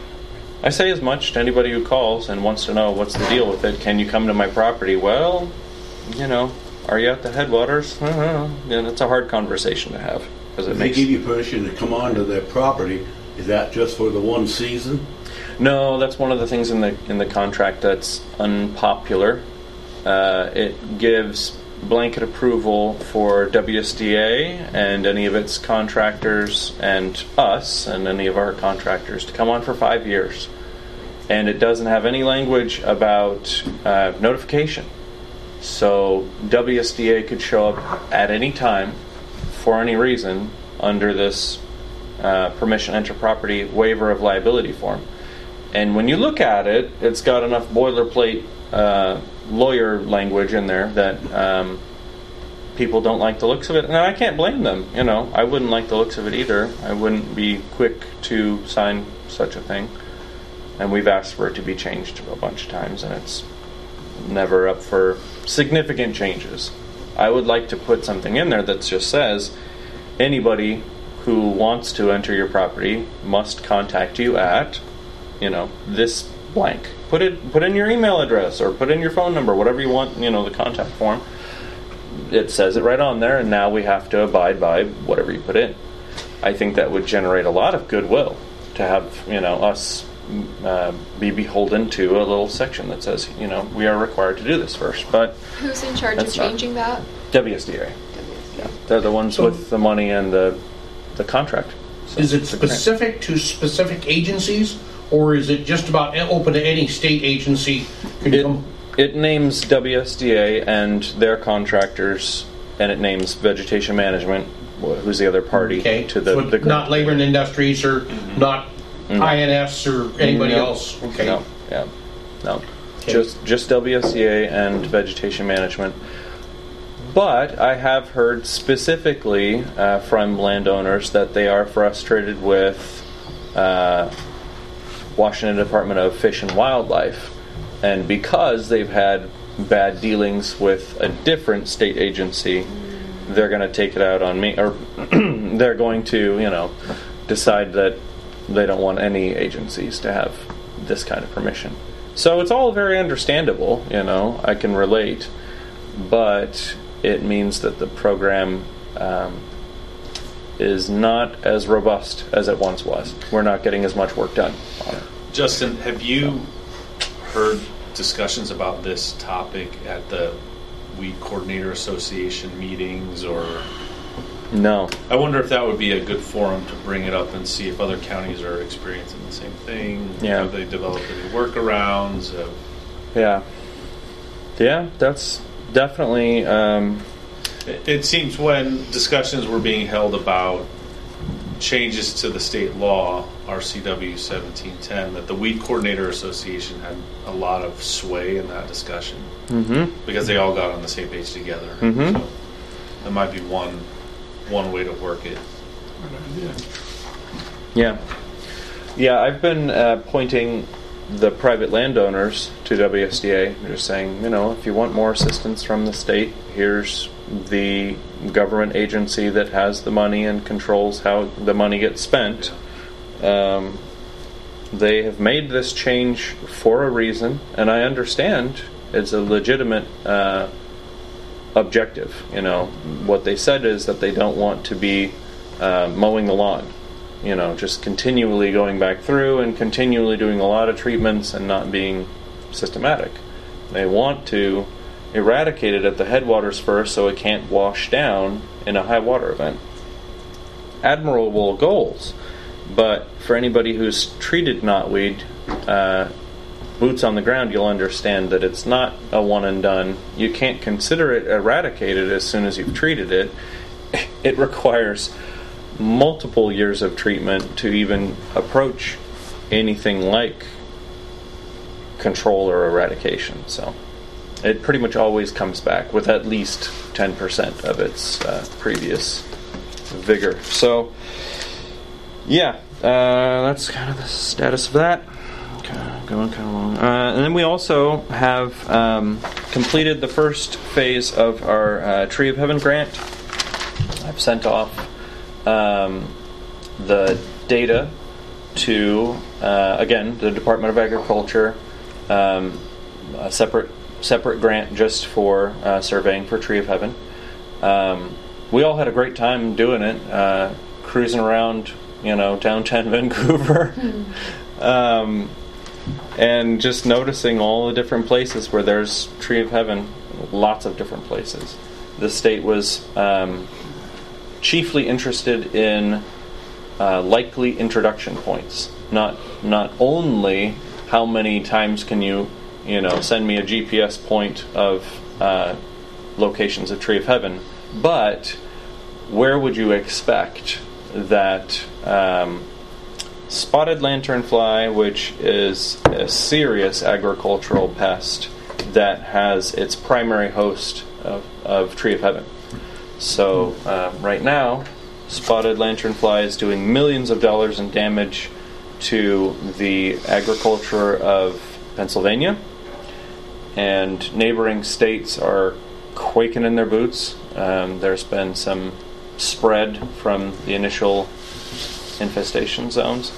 I say as much to anybody who calls and wants to know what's the deal with it. Can you come to my property? Well, you know, are you at the headwaters? I don't know. Yeah, it's a hard conversation to have. Because it if makes... they give you permission to come onto their property, is that just for the one season? No, that's one of the things in the in the contract that's unpopular. Uh, it gives blanket approval for W S D A and any of its contractors and us and any of our contractors to come on for five years. And it doesn't have any language about uh, notification. So W S D A could show up at any time for any reason under this uh, permission enter property waiver of liability form. And when you look at it, it's got enough boilerplate uh, lawyer language in there that um, people don't like the looks of it. And I can't blame them. You know, I wouldn't like the looks of it either. I wouldn't be quick to sign such a thing. And we've asked for it to be changed a bunch of times, and it's never up for significant changes. I would like to put something in there that just says anybody who wants to enter your property must contact you at, you know, this blank. Put it, put in your email address or put in your phone number, whatever you want, you know, the contact form. It says it right on there, and now we have to abide by whatever you put in. I think that would generate a lot of goodwill to have, you know, us uh, be beholden to a little section that says, you know, we are required to do this first. But who's in charge of that's not- changing that? W S D A. Yeah, they're the ones So- with the money and the the contract. So Is it it's a grant. specific to specific agencies, or is it just about open to any state agency? Can It, come- it names W S D A and their contractors, and it names Vegetation Management, wh- who's the other party Okay, to the, so the grant. not Labor and Industries, or not No. I N S or anybody No. else. Okay. No, yeah, no, Okay. just just W S D A and Vegetation Management. But I have heard specifically uh, from landowners that they are frustrated with uh, Washington Department of Fish and Wildlife, and because they've had bad dealings with a different state agency, they're going to take it out on me, or they're going to, you know, decide that they don't want any agencies to have this kind of permission. So it's all very understandable, you know, I can relate, but it means that the program um, is not as robust as it once was. We're not getting as much work done on it. Justin, have you heard discussions about this topic at the Weed Coordinator Association meetings, or? No. I wonder if that would be a good forum to bring it up and see if other counties are experiencing the same thing. Yeah. Have they developed any workarounds? Of, Yeah. Yeah, that's definitely... Um, it, it seems when discussions were being held about changes to the state law, R C W seventeen ten, that the Weed Coordinator Association had a lot of sway in that discussion mm-hmm. because they all got on the same page together. Mm-hmm. So that might be one one way to work it. Yeah. Yeah, I've been uh, pointing the private landowners to W S D A. They're just saying, you know, if you want more assistance from the state, here's the government agency that has the money and controls how the money gets spent. Um, they have made this change for a reason, and I understand it's a legitimate uh, objective. You know, what they said is that they don't want to be uh, mowing the lawn. You know, just continually going back through and continually doing a lot of treatments and not being systematic. They want to eradicate it at the headwaters first so it can't wash down in a high water event. Admirable goals, but for anybody who's treated knotweed, uh, boots on the ground, you'll understand that it's not a one and done. You can't consider it eradicated as soon as you've treated it. It requires multiple years of treatment to even approach anything like control or eradication. So it pretty much always comes back with at least ten percent of its uh, previous vigor. So yeah, uh, that's kind of the status of that. Okay, going kind of long. Uh, and then we also have um, completed the first phase of our uh, Tree of Heaven grant. I've sent off Um, the data to, uh, again, the Department of Agriculture, um, a separate separate grant just for uh, surveying for Tree of Heaven. Um, we all had a great time doing it, uh, cruising around, you know, downtown Vancouver, um, and just noticing all the different places where there's Tree of Heaven, lots of different places. The state was Um, chiefly interested in uh, likely introduction points. Not not only how many times can you, you know, send me a G P S point of uh, locations of Tree of Heaven, but where would you expect that um, spotted lanternfly, which is a serious agricultural pest that has its primary host of, of Tree of Heaven. So uh, right now, spotted lanternfly is doing millions of dollars in damage to the agriculture of Pennsylvania, and neighboring states are quaking in their boots. Um, there's been some spread from the initial infestation zones.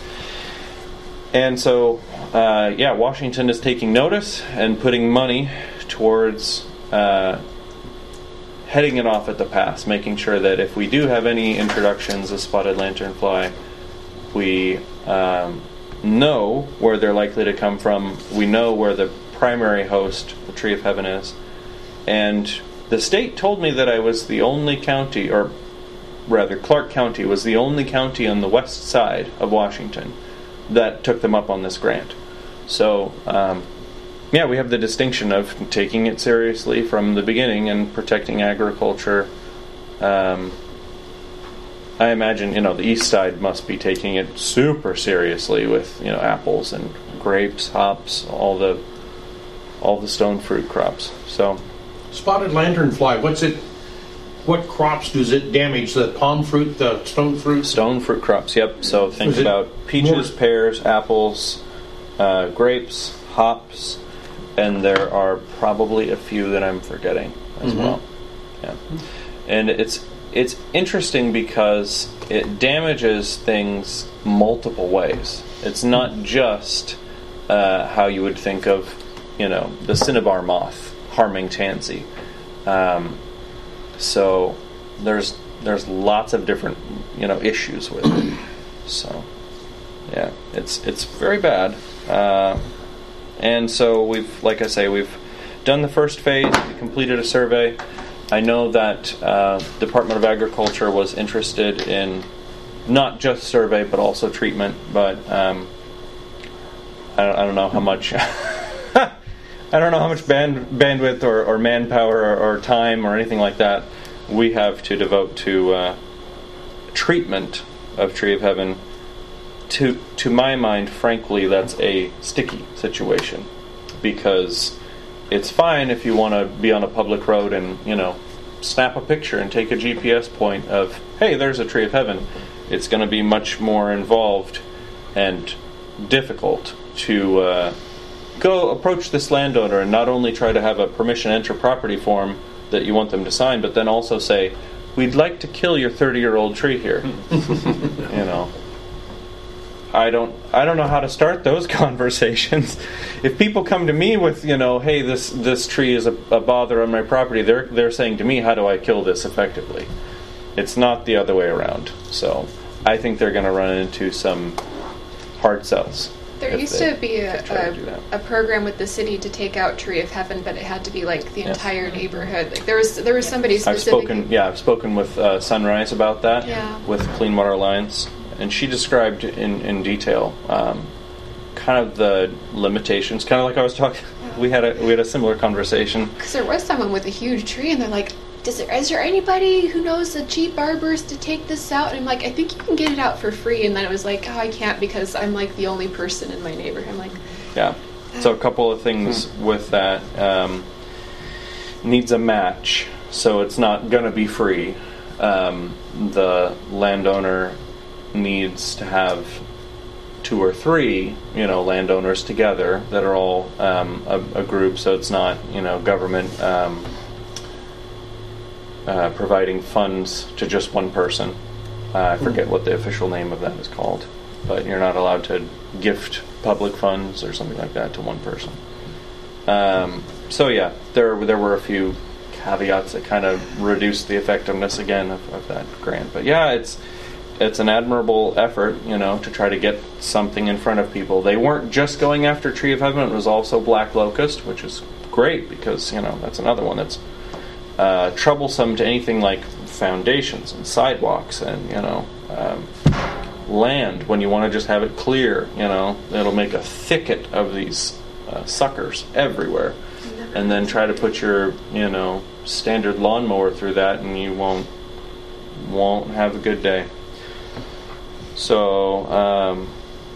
And so, uh, yeah, Washington is taking notice and putting money towards uh, heading it off at the pass, making sure that if we do have any introductions of spotted lanternfly, we um, know where they're likely to come from. We know where the primary host, the Tree of Heaven, is. And the state told me that I was the only county, or rather Clark County was the only county on the west side of Washington that took them up on this grant. So, um, yeah, we have the distinction of taking it seriously from the beginning and protecting agriculture. Um, I imagine, you know, the east side must be taking it super seriously with, you know, apples and grapes, hops, all the all the stone fruit crops. So, spotted lanternfly, what's it? What crops does it damage? The palm fruit, the stone fruit? Stone fruit crops. Yep. So think Is it about peaches, more- pears, apples, uh, grapes, hops. And there are probably a few that I'm forgetting as Mm-hmm. well. Yeah, and it's it's interesting because it damages things multiple ways. It's not just uh, how you would think of, you know, the cinnabar moth harming tansy. Um, so there's there's lots of different, you know, issues with it. So yeah, it's it's very bad. Uh, and so we've, like I say, we've done the first phase. We completed a survey. I know that uh, Department of Agriculture was interested in not just survey but also treatment. But um, I, don't, I don't know how much. I don't know how much band, bandwidth or, or manpower or, or time or anything like that we have to devote to uh, treatment of Tree of Heaven. To to my mind, frankly, that's a sticky situation, because it's fine if you want to be on a public road and, you know, snap a picture and take a G P S point of, hey, there's a Tree of Heaven. It's going to be much more involved and difficult to uh, go approach this landowner and not only try to have a permission enter property form that you want them to sign, but then also say, we'd like to kill your thirty-year-old tree here. You know. I don't I don't know how to start those conversations. If people come to me with, you know, hey, this this tree is a, a bother on my property, they're they're saying to me, how do I kill this effectively? It's not the other way around. So I think they're going to run into some hard sells. There used to be a, a, a program with the city to take out Tree of Heaven, but it had to be like the Yes. entire neighborhood. Like there was there was somebody I've specific. spoken yeah, I've spoken with uh, Sunrise about that, Yeah. with Clean Water Alliance. And she described in, in detail um, kind of the limitations, kind of like I was talking. We had a we had a similar conversation. Because there was someone with a huge tree, and they're like, Does there, is there anybody who knows a cheap arborist to take this out? And I'm like, I think you can get it out for free. And then it was like, oh, I can't because I'm like the only person in my neighborhood. I'm like, Yeah. So a couple of things with that. Um, needs a match, so it's not going to be free. Um, the landowner needs to have two or three, you know, landowners together that are all um, a, a group, so it's not, you know, government um, uh, providing funds to just one person. Uh, I forget what the official name of that is called, but you're not allowed to gift public funds or something like that to one person. Um, so yeah, there there were a few caveats that kind of reduced the effectiveness again of, of that grant. But yeah, it's it's an admirable effort, you know, to try to get something in front of people. They weren't just going after Tree of Heaven; it was also black locust, which is great because, you know, that's another one that's uh, troublesome to anything like foundations and sidewalks and, you know, um, land. When you want to just have it clear, you know, it'll make a thicket of these uh, suckers everywhere, and then try to put your, you know, standard lawnmower through that, and you won't won't have a good day. So, um,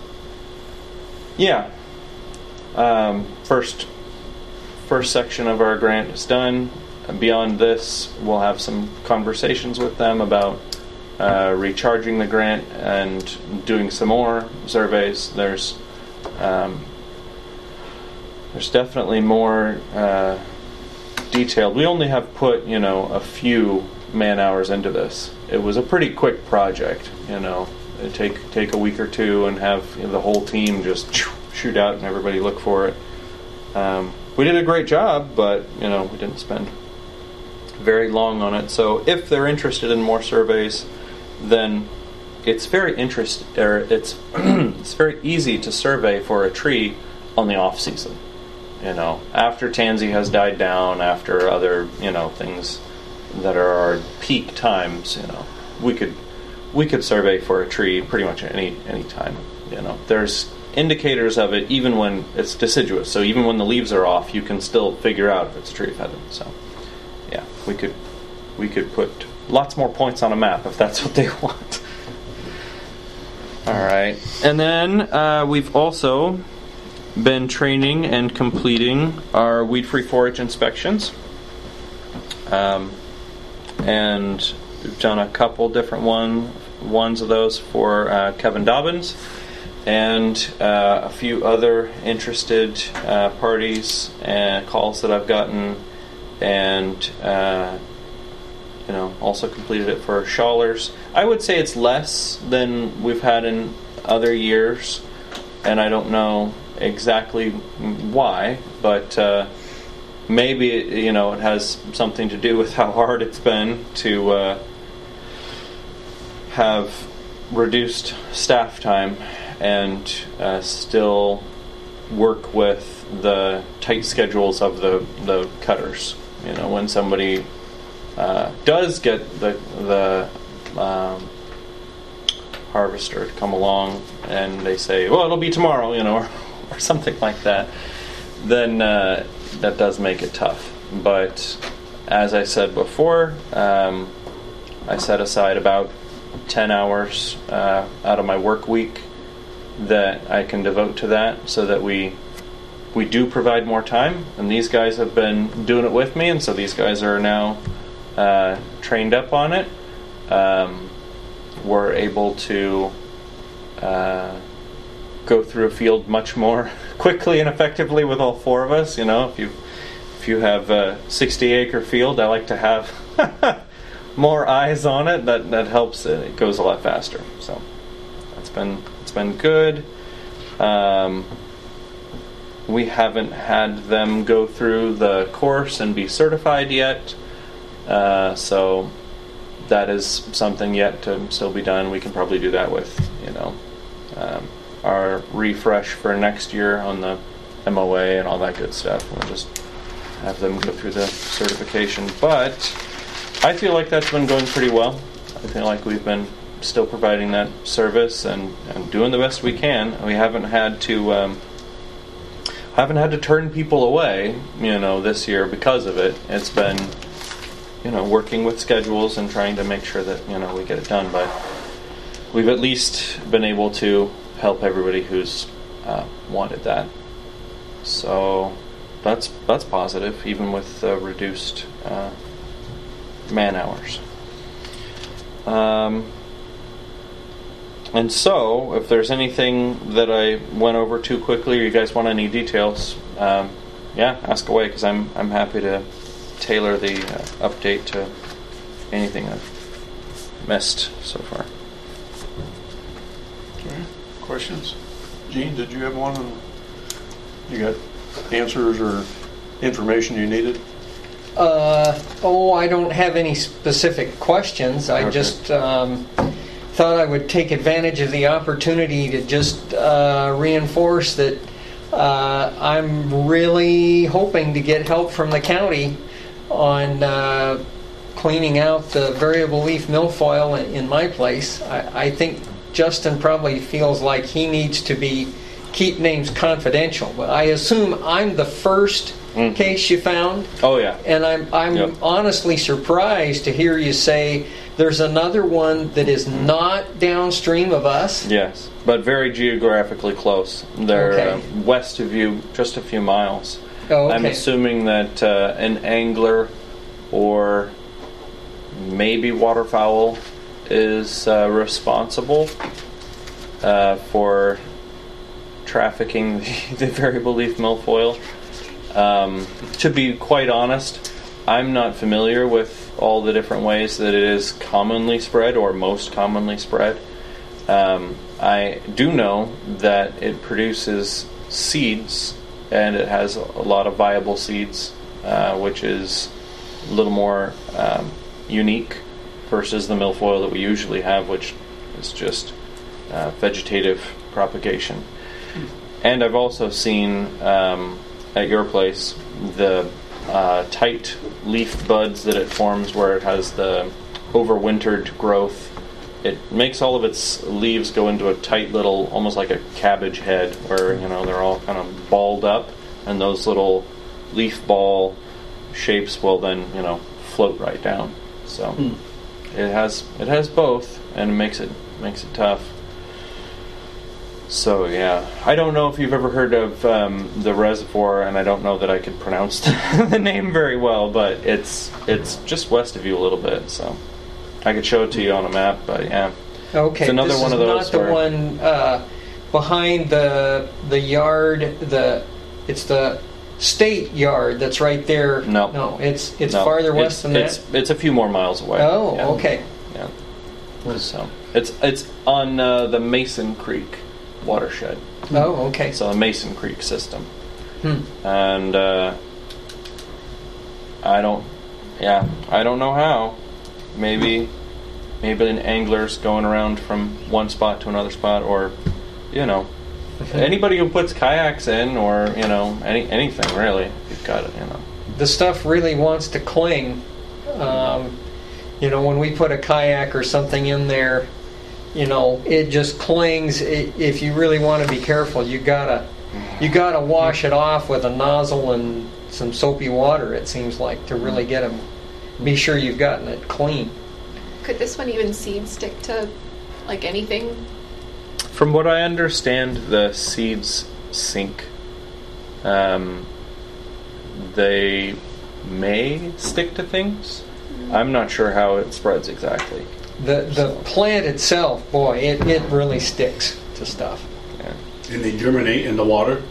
yeah, um, first first section of our grant is done. Beyond this, we'll have some conversations with them about uh, recharging the grant and doing some more surveys. There's um, there's definitely more uh, detailed. We only have put, you know, a few man hours into this. It was a pretty quick project, you know. It'd take take a week or two and have, you know, the whole team just shoot out and everybody look for it. Um, we did a great job, but, you know, we didn't spend very long on it. So if they're interested in more surveys, then it's very interest or it's it's very easy to survey for a tree on the off season. You know, after tansy has died down, after other, you know, things that are our peak times, you know, we could we could survey for a tree pretty much any any time. You know, there's indicators of it even when it's deciduous. So even when the leaves are off, you can still figure out if it's a tree of heaven. So yeah, we could we could put lots more points on a map if that's what they want. All right, and then uh, we've also been training and completing our weed-free forage inspections, um, and we've done a couple different one ones of those for uh, Kevin Dobbins and uh, a few other interested uh, parties and calls that I've gotten, and uh, you know, also completed it for Schallers. I would say it's less than we've had in other years. and I don't know exactly why, but uh, maybe you know it has something to do with how hard it's been to uh, have reduced staff time and uh, still work with the tight schedules of the the cutters. You know, when somebody uh, does get the the um, harvester to come along and they say, well, it'll be tomorrow, you know, or, or something like that, then uh, that does make it tough. But as I said before, um, I set aside about ten hours uh, out of my work week that I can devote to that, so that we we do provide more time. And these guys have been doing it with me, and so these guys are now uh, trained up on it. Um, we're able to uh, go through a field much more quickly and effectively with all four of us. You know, if you if you have a sixty acre field, I like to have more eyes on it. That that helps. It, it goes a lot faster. So that's been it's been good. Um, we haven't had them go through the course and be certified yet, uh, so that is something yet to still be done. We can probably do that with, you know, um, our refresh for next year on the M O A and all that good stuff. We'll just have them go through the certification. But I feel like that's been going pretty well. I feel like we've been still providing that service and, and doing the best we can. We haven't had to um, haven't had to turn people away, you know, this year because of it. It's been, you know, working with schedules and trying to make sure that, you know, we get it done. But we've at least been able to help everybody who's uh, wanted that. So that's that's positive, even with uh, reduced uh, man hours. Um, and so, if there's anything that I went over too quickly, or you guys want any details, um, yeah, ask away, because I'm I'm happy to tailor the uh, update to anything I've missed so far. Okay. Questions? Gene, did you have one? You got answers or information you needed? Uh, oh, I don't have any specific questions. I Okay. just um, thought I would take advantage of the opportunity to just uh, reinforce that uh, I'm really hoping to get help from the county on uh, cleaning out the variable leaf milfoil in, in my place. I, I think Justin probably feels like he needs to be keep names confidential, but I assume I'm the first mm. case you found. Oh yeah, and I'm I'm yep. honestly surprised to hear you say there's another one that is not downstream of us. Yes, but very geographically close. They're Okay. uh, west of you, just a few miles. Oh, okay. I'm assuming that uh, an angler or maybe waterfowl is uh, responsible uh, for trafficking the, the variable leaf milfoil. Um, to be quite honest, I'm not familiar with all the different ways that it is commonly spread or most commonly spread. Um, I do know that it produces seeds, and it has a lot of viable seeds, uh, which is a little more um, unique versus the milfoil that we usually have, which is just uh, vegetative propagation. And I've also seen um, at your place the uh, tight leaf buds that it forms where it has the overwintered growth. It makes all of its leaves go into a tight little, almost like a cabbage head, where, you know, they're all kind of balled up, and those little leaf ball shapes will then, you know, float right down. So hmm. it has it has both, and it makes it makes it tough. So yeah, I don't know if you've ever heard of um, the reservoir, and I don't know that I could pronounce the name very well, but it's it's just west of you a little bit. So I could show it to you on a map, but yeah. Okay, it's another this one is of those. not the where, one uh, behind the the yard. The it's the state yard that's right there. No, no, it's it's no, farther west it's, than it's, that. It's a few more miles away. Oh, yeah. okay. Yeah. So it's it's on uh, the Mason Creek watershed. Oh, okay. So a Mason Creek system. Hmm. And uh, I don't, yeah, I don't know how. Maybe, maybe an angler's going around from one spot to another spot, or, you know, anybody who puts kayaks in, or you know, any anything really. You've got it, you know. The stuff really wants to cling. Um, you know, when we put a kayak or something in there, you know, it just clings. It, if you really want to be careful, you gotta you gotta wash it off with a nozzle and some soapy water. It seems like, to really get them. Be sure you've gotten it clean. Could this one even seed stick to like anything? From what I understand, the seeds sink. Um, they may stick to things. I'm not sure how it spreads exactly. The the plant itself, boy, it, it really sticks to stuff. Yeah. And they germinate in the water.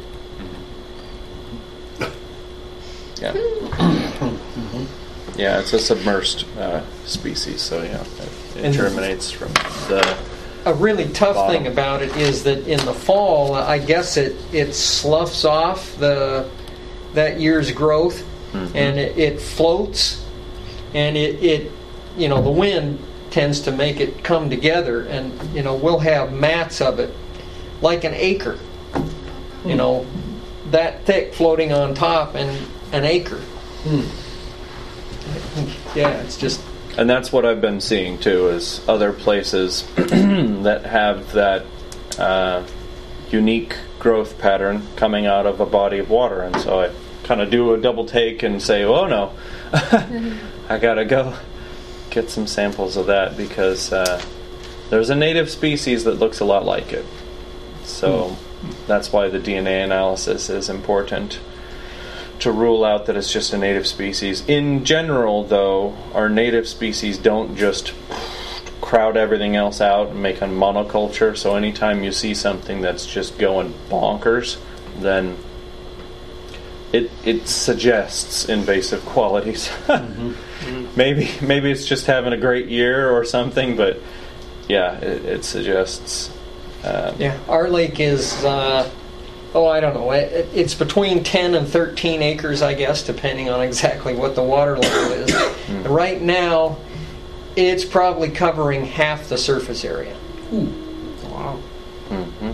Yeah. Yeah, it's a submersed uh, species, so yeah, it, it And- germinates from the. A really tough Bottom. thing about it is that in the fall, I guess it, it sloughs off the that year's growth, Mhm. and it, it floats, and it, it you know the wind tends to make it come together, and you know we'll have mats of it like an acre, you know, that thick floating on top, and an acre. Yeah, it's just. And that's what I've been seeing too, is other places that have that uh, unique growth pattern coming out of a body of water. And so I kind of do a double take and say, oh no, I gotta go get some samples of that, because uh, there's a native species that looks a lot like it. So that's why the D N A analysis is important, to rule out that it's just a native species. In general, though, our native species don't just crowd everything else out and make a monoculture. So anytime you see something that's just going bonkers, then it it suggests invasive qualities. Mm-hmm. Maybe maybe it's just having a great year or something, but yeah, it, it suggests. Um, Yeah, our lake is, uh, oh, I don't know, it, it's between ten and thirteen acres, I guess, depending on exactly what the water level is. Mm. Right now, it's probably covering half the surface area. Wow. mhm.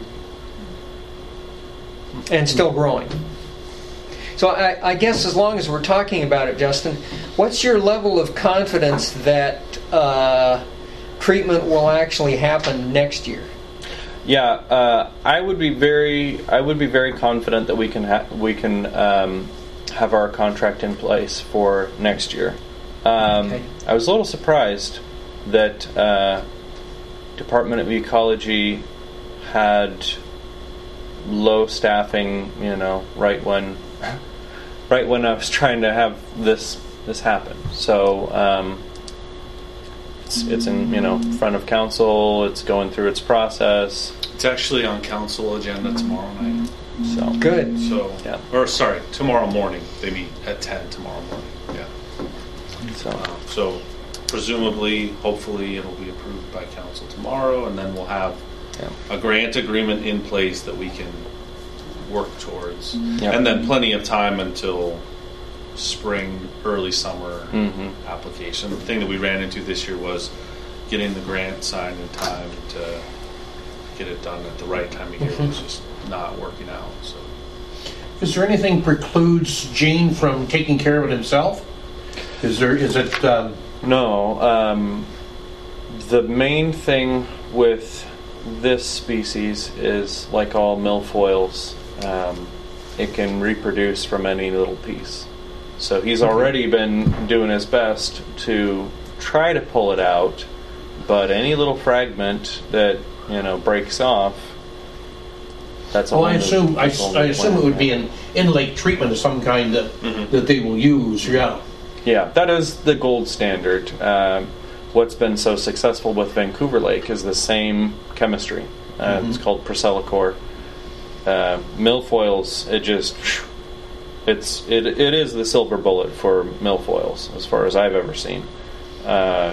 And still growing. So I, I guess as long as we're talking about it, Justin, what's your level of confidence that uh, treatment will actually happen next year? Yeah, uh, I would be very, I would be very confident that we can ha- we can um, have our contract in place for next year. Um, Okay. I was a little surprised that uh, Department of Ecology had low staffing. You know, right when, right when I was trying to have this this happen. So. Um, It's, it's in, you know, front of council. It's going through its process. It's actually on council agenda tomorrow night. So Good. So, Yeah. or sorry, tomorrow morning. They meet at ten tomorrow morning. Yeah. So Uh, so presumably, hopefully, it'll be approved by council tomorrow, and then we'll have yeah. a grant agreement in place that we can work towards, Yeah. and then plenty of time until spring, early summer Mhm. application. The thing that we ran into this year was getting the grant signed in time to get it done at the right time of year. It was just not working out. So Is there anything precludes Gene from taking care of it himself? Is there? Is it? Um, No, um, the main thing with this species is, like all milfoils, um, it can reproduce from any little piece. So he's already been doing his best to try to pull it out, but any little fragment that, you know, breaks off, that's a well, whole I new- assume I, that's a whole I new assume it plan. would be an in-lake treatment of some kind that Mhm. that they will use. Yeah. Yeah, that is the gold standard. Um, what's been so successful with Vancouver Lake is the same chemistry. Uh, Mm-hmm. It's called Procellacor. Uh, milfoils, it just, it's it it is the silver bullet for milfoils as far as I've ever seen. Uh,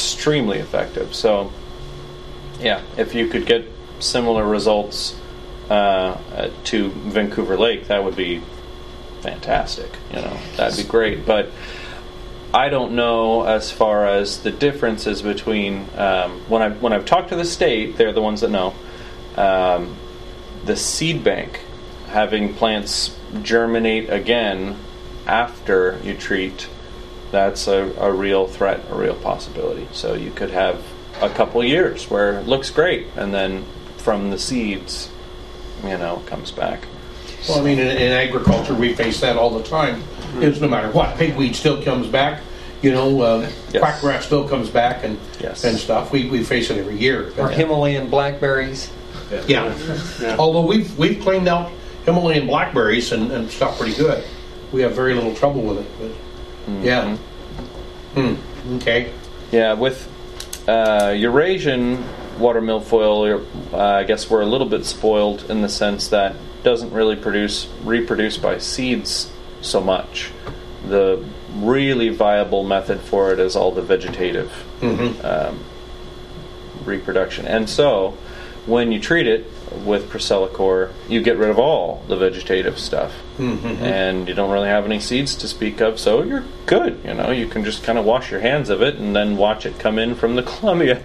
extremely effective. So, yeah, if you could get similar results uh, uh, to Vancouver Lake, that would be fantastic. You know, that'd be great. But I don't know as far as the differences between um, when I when I've talked to the state, they're the ones that know. Um, the seed bank, having plants germinate again after you treat, that's a, a real threat, a real possibility. So you could have a couple years where it looks great, and then from the seeds, you know, it comes back. Well, I mean, in, in agriculture, we face that all the time. It's no matter what, pigweed still comes back. You know, uh, Yes. quackgrass still comes back and Yes. and stuff. We we face it every year. Or Himalayan blackberries. Yeah. Although we've we've cleaned out Himalayan blackberries and, and stuff pretty good. We have very little trouble with it. But yeah. Hmm. Okay. Yeah, with uh, Eurasian water milfoil, uh, I guess we're a little bit spoiled in the sense that it doesn't really produce reproduce by seeds so much. The really viable method for it is all the vegetative Mm-hmm. um, reproduction. And so, when you treat it with Procelicor, you get rid of all the vegetative stuff. Mm-hmm. And you don't really have any seeds to speak of, so you're good. You know, you can just kind of wash your hands of it and then watch it come in from the Columbia.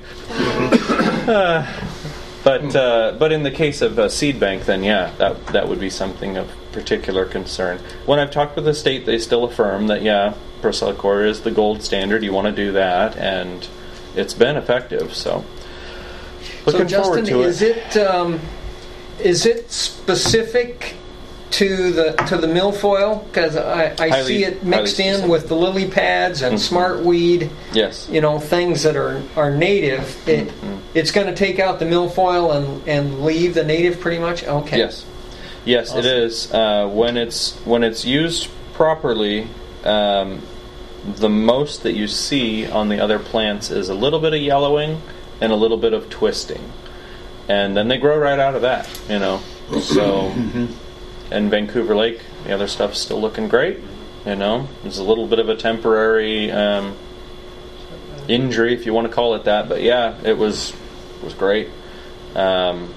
uh, but uh, but in the case of a seed bank, then yeah, that that would be something of particular concern. When I've talked with the state, they still affirm that yeah, Procelicor is the gold standard. You want to do that, and it's been effective. So looking so forward Justin, to is it. it um, is it specific to the to the milfoil? Because I, I Highly- see it mixed highly in specific. with the lily pads and Mhm. smartweed. Yes. You know, things that are are native. It Mhm. it's going to take out the milfoil and and leave the native pretty much. Okay. Yes, yes, it is. Uh, when it's when it's used properly, um, the most that you see on the other plants is a little bit of yellowing and a little bit of twisting, and then they grow right out of that. You know, so and Vancouver Lake, the other stuff's still looking great. You know, there's a little bit of a temporary um, injury, if you want to call it that, but yeah, it was was great. Um,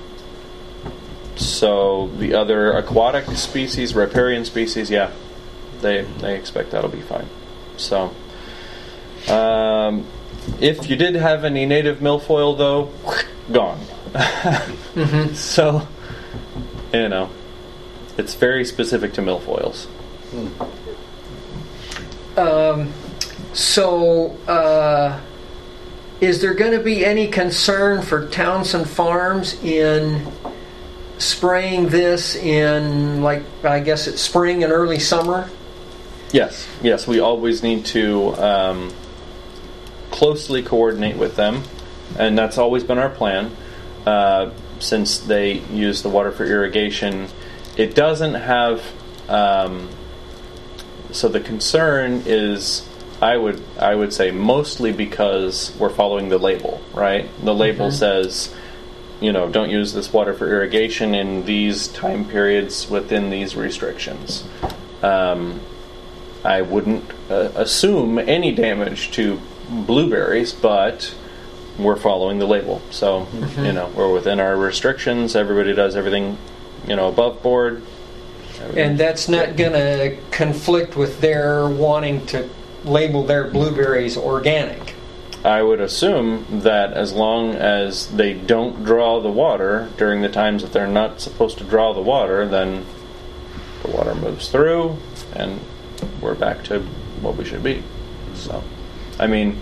So the other aquatic species, riparian species, yeah, they they expect that'll be fine. So um, if you did have any native milfoil, though, gone. Mm-hmm. So you know, it's very specific to milfoils. Um, so, uh, is there going to be any concern for Townsend Farms in spraying this in, like, I guess it's spring and early summer? Yes, yes, we always need to um, closely coordinate with them, and that's always been our plan. Uh, since they use the water for irrigation, it doesn't have. Um, so the concern is, I would I would say mostly because we're following the label, right? The label Mm-hmm. says, you know, don't use this water for irrigation in these time periods within these restrictions. Um, I wouldn't uh, assume any damage to blueberries, but we're following the label. So, Mm-hmm. you know, we're within our restrictions. Everybody does everything, you know, above board. And that's not going to conflict with their wanting to label their blueberries organic. I would assume that as long as they don't draw the water during the times that they're not supposed to draw the water, then the water moves through and we're back to what we should be. So, I mean,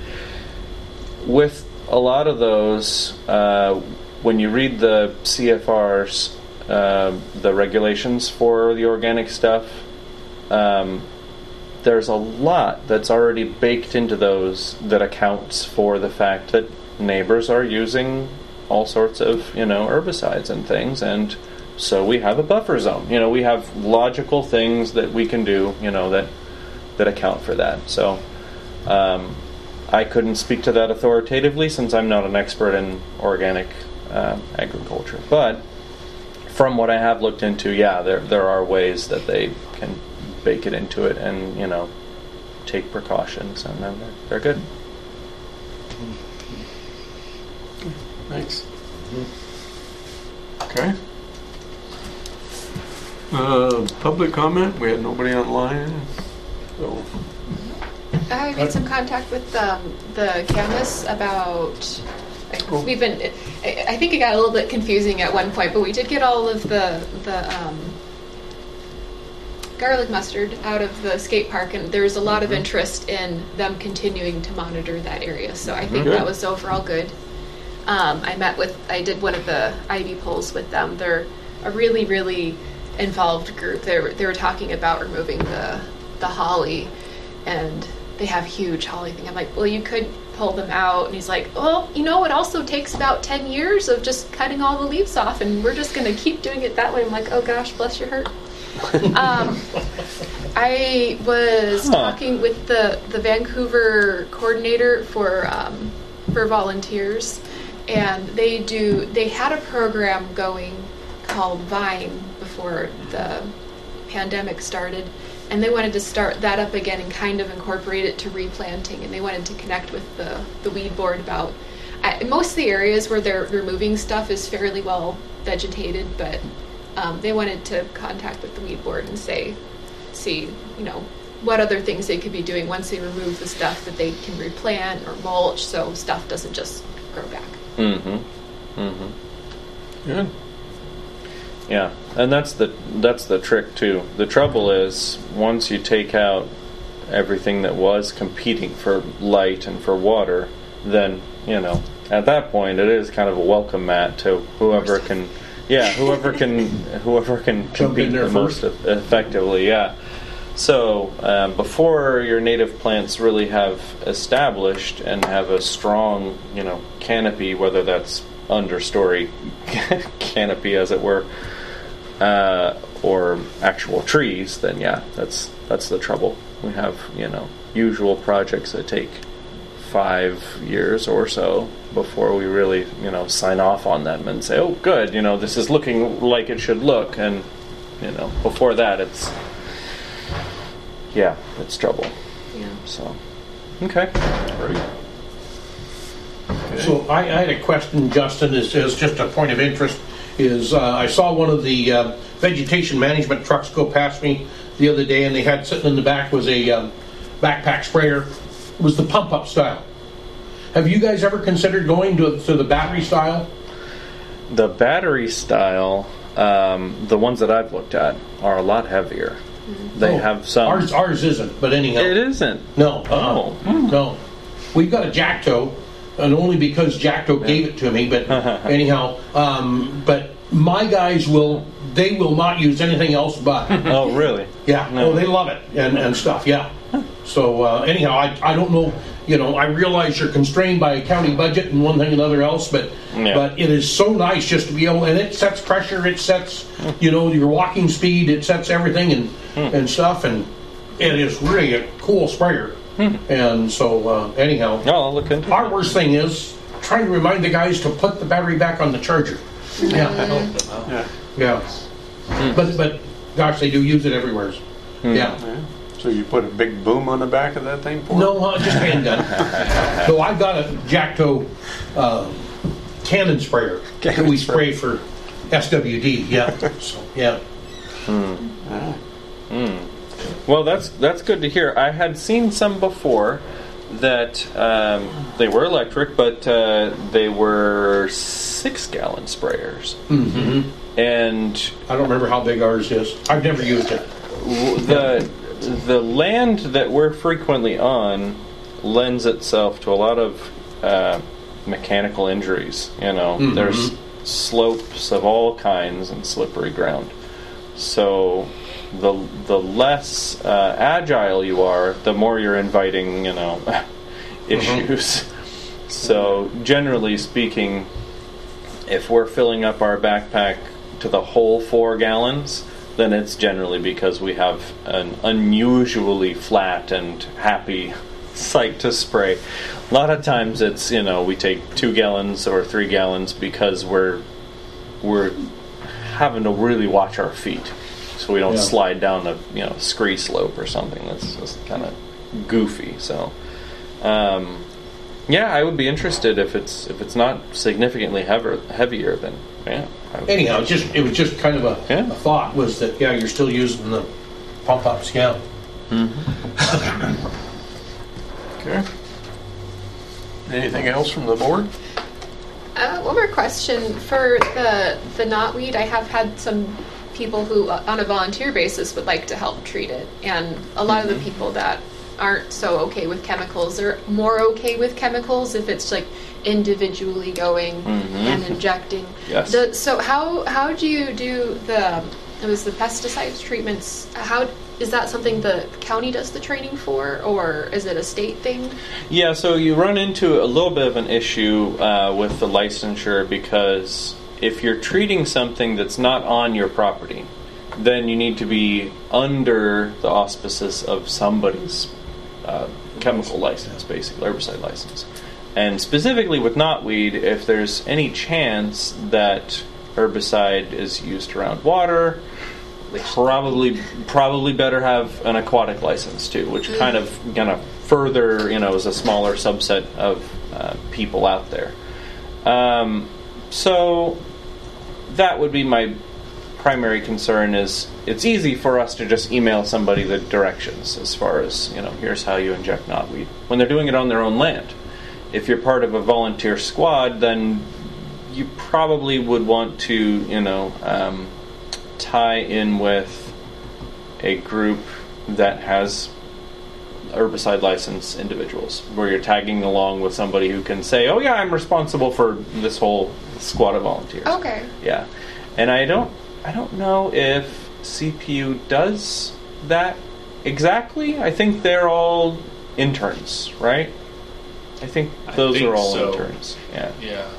with a lot of those, uh, when you read the C F Rs, uh, the regulations for the organic stuff, um, there's a lot that's already baked into those that accounts for the fact that neighbors are using all sorts of, you know, herbicides and things, and so we have a buffer zone. You know, we have logical things that we can do, you know, that that account for that. So um, I couldn't speak to that authoritatively since I'm not an expert in organic uh, agriculture. But from what I have looked into, yeah, there there are ways that they can bake it into it and, you know, take precautions, and then they're, they're good. Thanks. Okay. Uh, public comment. We had nobody online. So I made some contact with um, the Camus about. Cool. We've been. I I think it got a little bit confusing at one point, but we did get all of the the um, garlic mustard out of the skate park, and there was a lot of interest in them continuing to monitor that area. So I think Good. that was overall good. Um, I met with. I did one of the Ivy polls with them. They're a really really involved group. They were, they were talking about removing the the holly, and they have huge holly thing. I'm like, well, you could pull them out. And he's like, well, you know, it also takes about ten years of just cutting all the leaves off, and we're just going to keep doing it that way. I'm like, oh gosh, bless your heart. um, I was Huh. talking with the, the Vancouver coordinator for um, for volunteers, and they do they had a program going called Vine before the pandemic started, and they wanted to start that up again and kind of incorporate it to replanting, and they wanted to connect with the, the weed board about I, most of the areas where they're removing stuff is fairly well vegetated, but um, they wanted to contact with the weed board and say, see, you know, what other things they could be doing once they remove the stuff that they can replant or mulch so stuff doesn't just grow back. Mm-hmm. Mm-hmm. good. Yeah, and that's the that's the trick too. The trouble is once you take out everything that was competing for light and for water, then you know at that point it is kind of a welcome mat to whoever can, yeah, whoever can whoever can Jump in compete there the most first. e- effectively. Yeah. So um, before your native plants really have established and have a strong, you know, canopy, whether that's understory canopy, as it were. Uh, or actual trees, then yeah, that's that's the trouble. We have, you know, usual projects that take five years or so before we really, you know, sign off on them and say, oh, good, you know, this is looking like it should look, and you know, before that, it's yeah, it's trouble. Yeah. So, okay. Great. So I, I had a question, Justin, is, is just a point of interest. Is uh, I saw one of the uh, vegetation management trucks go past me the other day, and they had sitting in the back was a um, backpack sprayer. It was the pump up style. Have you guys ever considered going to, to the battery style? The battery style, um, the ones that I've looked at, are a lot heavier. They Oh, have some. Ours, ours isn't, but anyhow. It isn't. No. Uh-uh. Oh. Hmm. No. We've got a Jackto, and only because Jackto gave it to me, but anyhow, um, but my guys will, they will not use anything else but. Oh, really? Yeah, No. no, they love it and, and stuff, yeah. So uh, anyhow, I, I don't know, you know, I realize you're constrained by a county budget and one thing and another else, but Yeah. but it is so nice just to be able, and it sets pressure, it sets, you know, your walking speed, it sets everything and, and stuff, and it is really a cool sprayer. And so uh, anyhow, Oh, I'll look into our it. worst thing is trying to remind the guys to put the battery back on the charger. Yeah, Yeah. yeah. But but gosh, they do use it everywhere. Yeah. Yeah. So you put a big boom on the back of that thing for it? No, uh, just handgun. So I got a Jackto uh, cannon sprayer that Cannon we sprayer. spray for S W D. Yeah. So yeah. Well, that's that's good to hear. I had seen some before that um, they were electric, but uh, they were six-gallon sprayers. Mm-hmm. And I don't remember how big ours is. I've never used it. w- the the land that we're frequently on lends itself to a lot of uh, mechanical injuries. You know, Mhm. there's slopes of all kinds and slippery ground. So the the less uh, agile you are, the more you're inviting, you know, issues. So generally speaking, if we're filling up our backpack to the whole four gallons, then it's generally because we have an unusually flat and happy site to spray. A lot of times it's, you know, we take two gallons or three gallons because we're we're having to really watch our feet so we don't Yeah. slide down a, you know, scree slope or something that's just kind of goofy. So um, yeah, I would be interested if it's if it's not significantly heavier heavier then yeah. Anyhow, it's just it was just kind of a, Yeah. a thought was that yeah, you're still using the pump ups, yeah. Okay. Anything else from the board? Uh, one more question for the the knotweed. I have had some people who, uh, on a volunteer basis, would like to help treat it, and a lot of the people that aren't so okay with chemicals are more okay with chemicals if it's like individually going and injecting. Yes. The, so how how do you do the it was the pesticides treatments? How is that something the county does the training for, or is it a state thing? Yeah, so you run into a little bit of an issue uh, with the licensure because if you're treating something that's not on your property, then you need to be under the auspices of somebody's uh, chemical license, basically, herbicide license. And specifically with knotweed, if there's any chance that herbicide is used around water, Which probably probably better have an aquatic license too, which kind of kind of further, you know, is a smaller subset of uh, people out there. Um, so that would be my primary concern. Is it's easy for us to just email somebody the directions as far as, you know, here's how you inject knotweed when they're doing it on their own land. If you're part of a volunteer squad, then you probably would want to, you know, um, tie in with a group that has herbicide license individuals, where you're tagging along with somebody who can say, oh yeah, I'm responsible for this whole squad of volunteers. Okay. Yeah. And I don't I don't know if C P U does that exactly. I think they're all interns, right? I think I those think are all so. interns. Yeah. Yeah.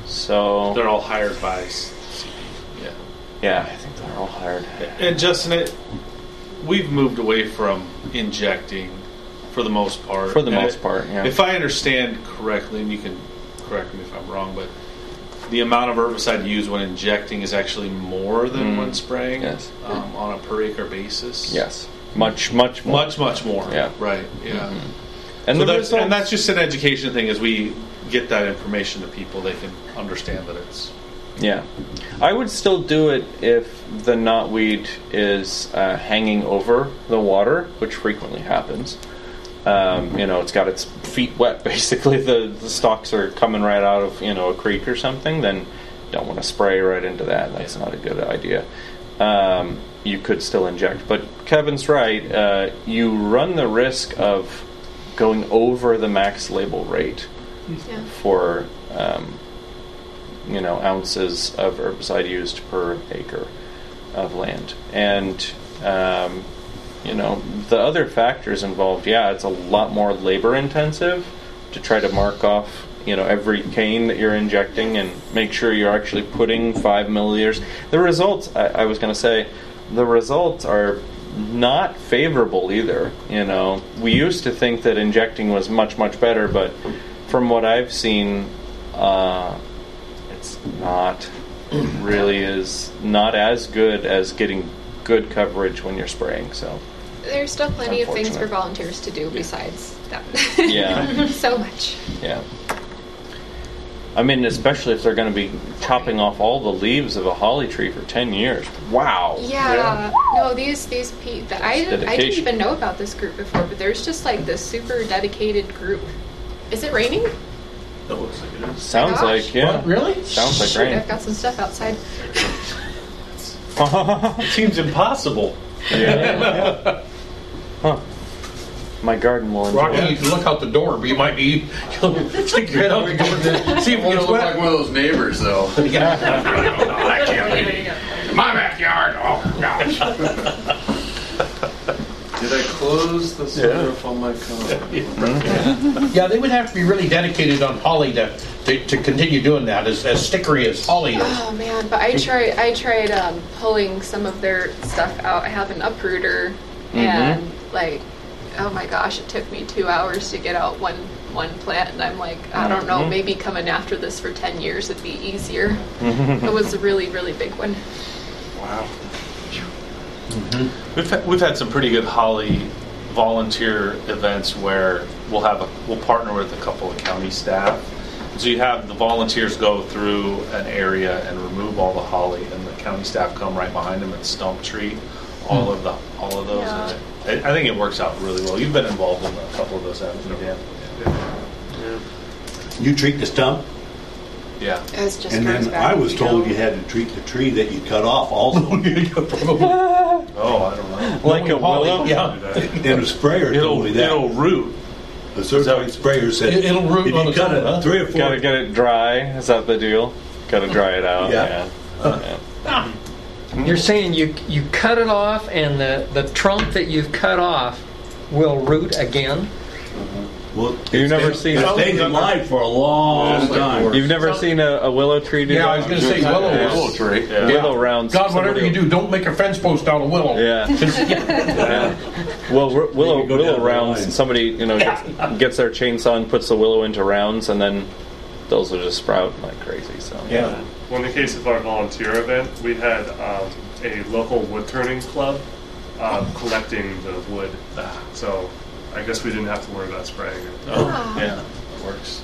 So They're all hired by C P U. Yeah. yeah, I think they're all hired. And Justin, it, we've moved away from injecting for the most part. For the And most it- part, yeah. If I understand correctly, and you can correct me if I'm wrong, but the amount of herbicide used when injecting is actually more than Mm. when spraying Yes. um, on a per acre basis. Yes. Much, much more. Much, much more. Yeah. Right. Yeah. And so the that's, results, and that's just an education thing. As we get that information to people, they can understand that it's. yeah. I would still do it if the knotweed is uh, hanging over the water, which frequently happens. Um, you know, it's got its feet wet, basically. The, the stalks are coming right out of, you know, a creek or something. Then you don't want to spray right into that. That's not a good idea. Um, you could still inject. But Kevin's right. Uh, you run the risk of going over the max label rate Yeah. for um, you know, ounces of herbicide used per acre of land. And um, you know, the other factors involved, yeah, it's a lot more labor intensive to try to mark off, you know, every cane that you're injecting and make sure you're actually putting five milliliters. The results, I, I was going to say, the results are not favorable either. You know, we used to think that injecting was much, much better, but from what I've seen, uh, it's not. It really is not as good as getting good coverage when you're spraying. So There's still plenty of things for Unfortunate. volunteers to do besides that. Yeah. So much. yeah. I mean, especially if they're going to be chopping off all the leaves of a holly tree for ten years. Wow. Yeah. No, these these pe- the, I didn't, I didn't Dedication. even know about this group before, but there's just like this super dedicated group. Is it raining? That looks like it is. Sounds Gosh. like, yeah. What, really? Sounds like Shoot, rain. I've got some stuff outside. It seems impossible. Yeah. Huh. My garden will enjoy Rocky, you it. can look out the door, but you might be stick your head out the door and see if it Want to gets look like wet. one of those neighbors, though. I can't leave. My backyard. Oh gosh. Did I close the sunroof on my car? Yeah, they would have to be really dedicated on holly to to, to continue doing that. As, as stickery as holly is. Oh man, but I tried I tried um, pulling some of their stuff out. I have an uprooter, and like, oh my gosh, it took me two hours to get out one one plant, and I'm like, I don't know, maybe coming after this for ten years would be easier. It was a really really big one. Wow. We've had, we've had some pretty good holly volunteer events where we'll have a we'll partner with a couple of county staff. So you have the volunteers go through an area and remove all the holly, and the county staff come right behind them and stump treat all of the all of those. Yeah. And I I think it works out really well. You've been involved in a couple of those, haven't you, Dan? You treat the stump, Yeah. It was just and comes then back I was and told go. you had to treat the tree that you cut off also. Oh, I don't know. Like a willow? Yeah. And a sprayer It'll told me that. it'll root. A certified sprayer said It- it'll root if on you its cut own, it huh? three or four. Gotta get it dry. Is that the deal? Gotta dry it out. Yeah. Yeah. Yeah. You're saying you you cut it off, and the, the trunk that you've cut off will root again? Well, You've it never stayed- seen- it stayed alive for a long time. You've never seen a, a willow tree do Yeah, that? I was going to say willow. Yeah. Willow tree. Yeah. Willow rounds. God, whatever somebody you do, don't make a fence post out of willow. Yeah. Yeah. Well, wi- willow You can go willow down the rounds. line. Somebody you know gets, gets their chainsaw and puts the willow into rounds, and then those will just sprout like crazy. So Yeah. Well, in the case of our volunteer event, we had um, a local wood turning club um, collecting the wood. So I guess we didn't have to worry about spraying it. Oh, yeah, that works.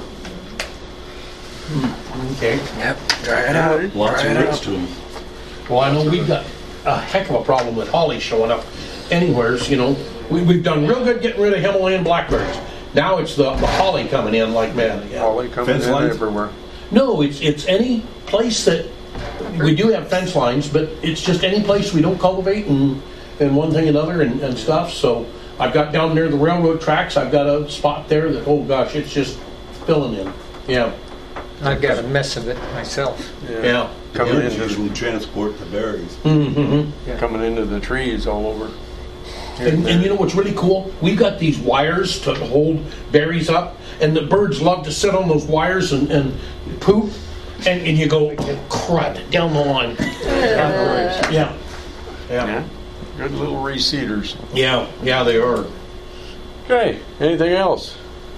Okay. Yep. Dry it out. Lots Dry of it roots out. to them. Well, I know we've got a heck of a problem with holly showing up anywheres. You know, we, we've done real good getting rid of Himalayan blackberries. Now it's the, the holly coming in like mad. Holly coming Fence in lines? everywhere. No, it's it's any place that we do have fence lines, but it's just any place we don't cultivate and and one thing another and, and stuff. So I've got down near the railroad tracks. I've got a spot there that oh gosh, it's just filling in. Yeah, I've got a mess of it myself. yeah. The Coming birds into usually transport the berries. Mm-hmm. coming into the trees all over. And, and you know what's really cool? We've got these wires to hold berries up, and the birds love to sit on those wires and, and poop. And, and you go, oh, crud, down the line. Yeah. Yeah. Yeah. Good little reseeders. Yeah, yeah, they are. Okay, anything else?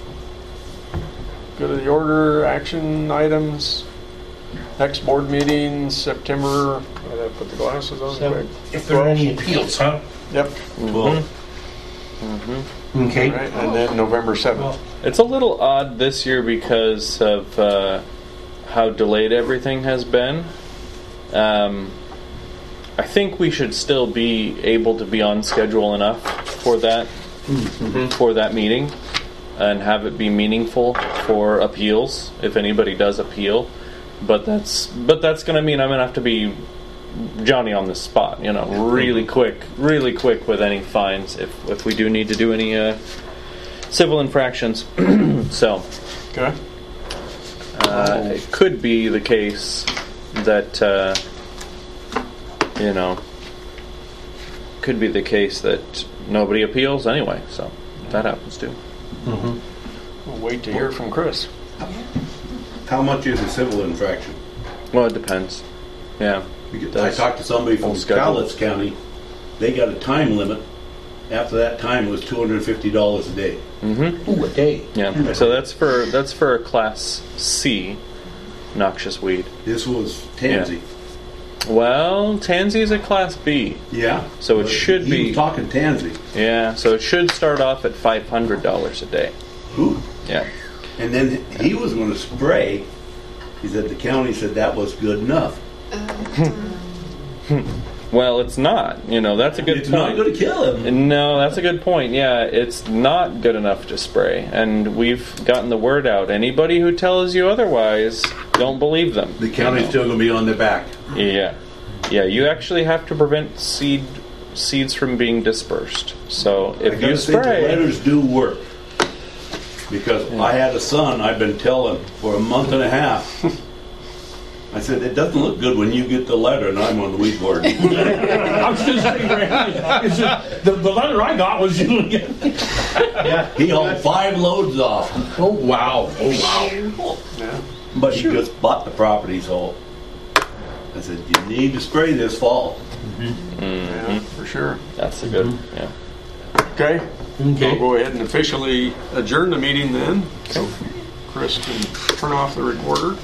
Go to the order, action items. Next board meeting, September, I gotta put the glasses on quick. If there are any appeals, huh? Yep. Well, Okay. Right, and then November seventh. It's a little odd this year because of uh, how delayed everything has been. Um, I think we should still be able to be on schedule enough for that for that meeting and have it be meaningful for appeals if anybody does appeal. But that's but that's going to mean I'm going to have to be Johnny on the spot, you know, really quick, really quick with any fines if if we do need to do any uh, civil infractions. So Okay. uh, it could be the case that uh, you know could be the case that nobody appeals anyway. So that happens too. We'll wait to hear from Chris. how much is a civil infraction? Well, it depends. Yeah. Because I talked to somebody from Full schedule. Cowlitz County. They got a time limit. After that time, it was two hundred fifty dollars a day. Mm-hmm. Ooh, a day. Yeah. So that's for that's for a class C noxious weed. This was tansy. Well, tansy is a class B. Yeah. So it But should he be- was talking tansy. Yeah. So it should start off at five hundred dollars a day. Ooh. Yeah. And then he was going to spray. He said the county said that was good enough. Well, it's not. You know, that's a good It's point. not going to kill him. No, that's a good point. Yeah, it's not good enough to spray. And we've gotten the word out. Anybody who tells you otherwise, don't believe them. The county's still going to be on their back. Yeah. Yeah, you actually have to prevent seed seeds from being dispersed. So I if gotta you say, the spray, letters do work. Because I had a son I've been telling for a month and a half. I said, it doesn't look good when you get the letter and I'm on the weed board. I was just saying, Randy, it's just- the, the letter I got was usually. He hauled five loads off. Oh, wow. Oh, wow. Yeah. But he just bought the property, so I said, you need to spray this fall. Yeah, for sure. that's a good. Yeah. Okay. Okay. We'll go ahead and officially adjourn the meeting then. So Chris can turn off the recorder.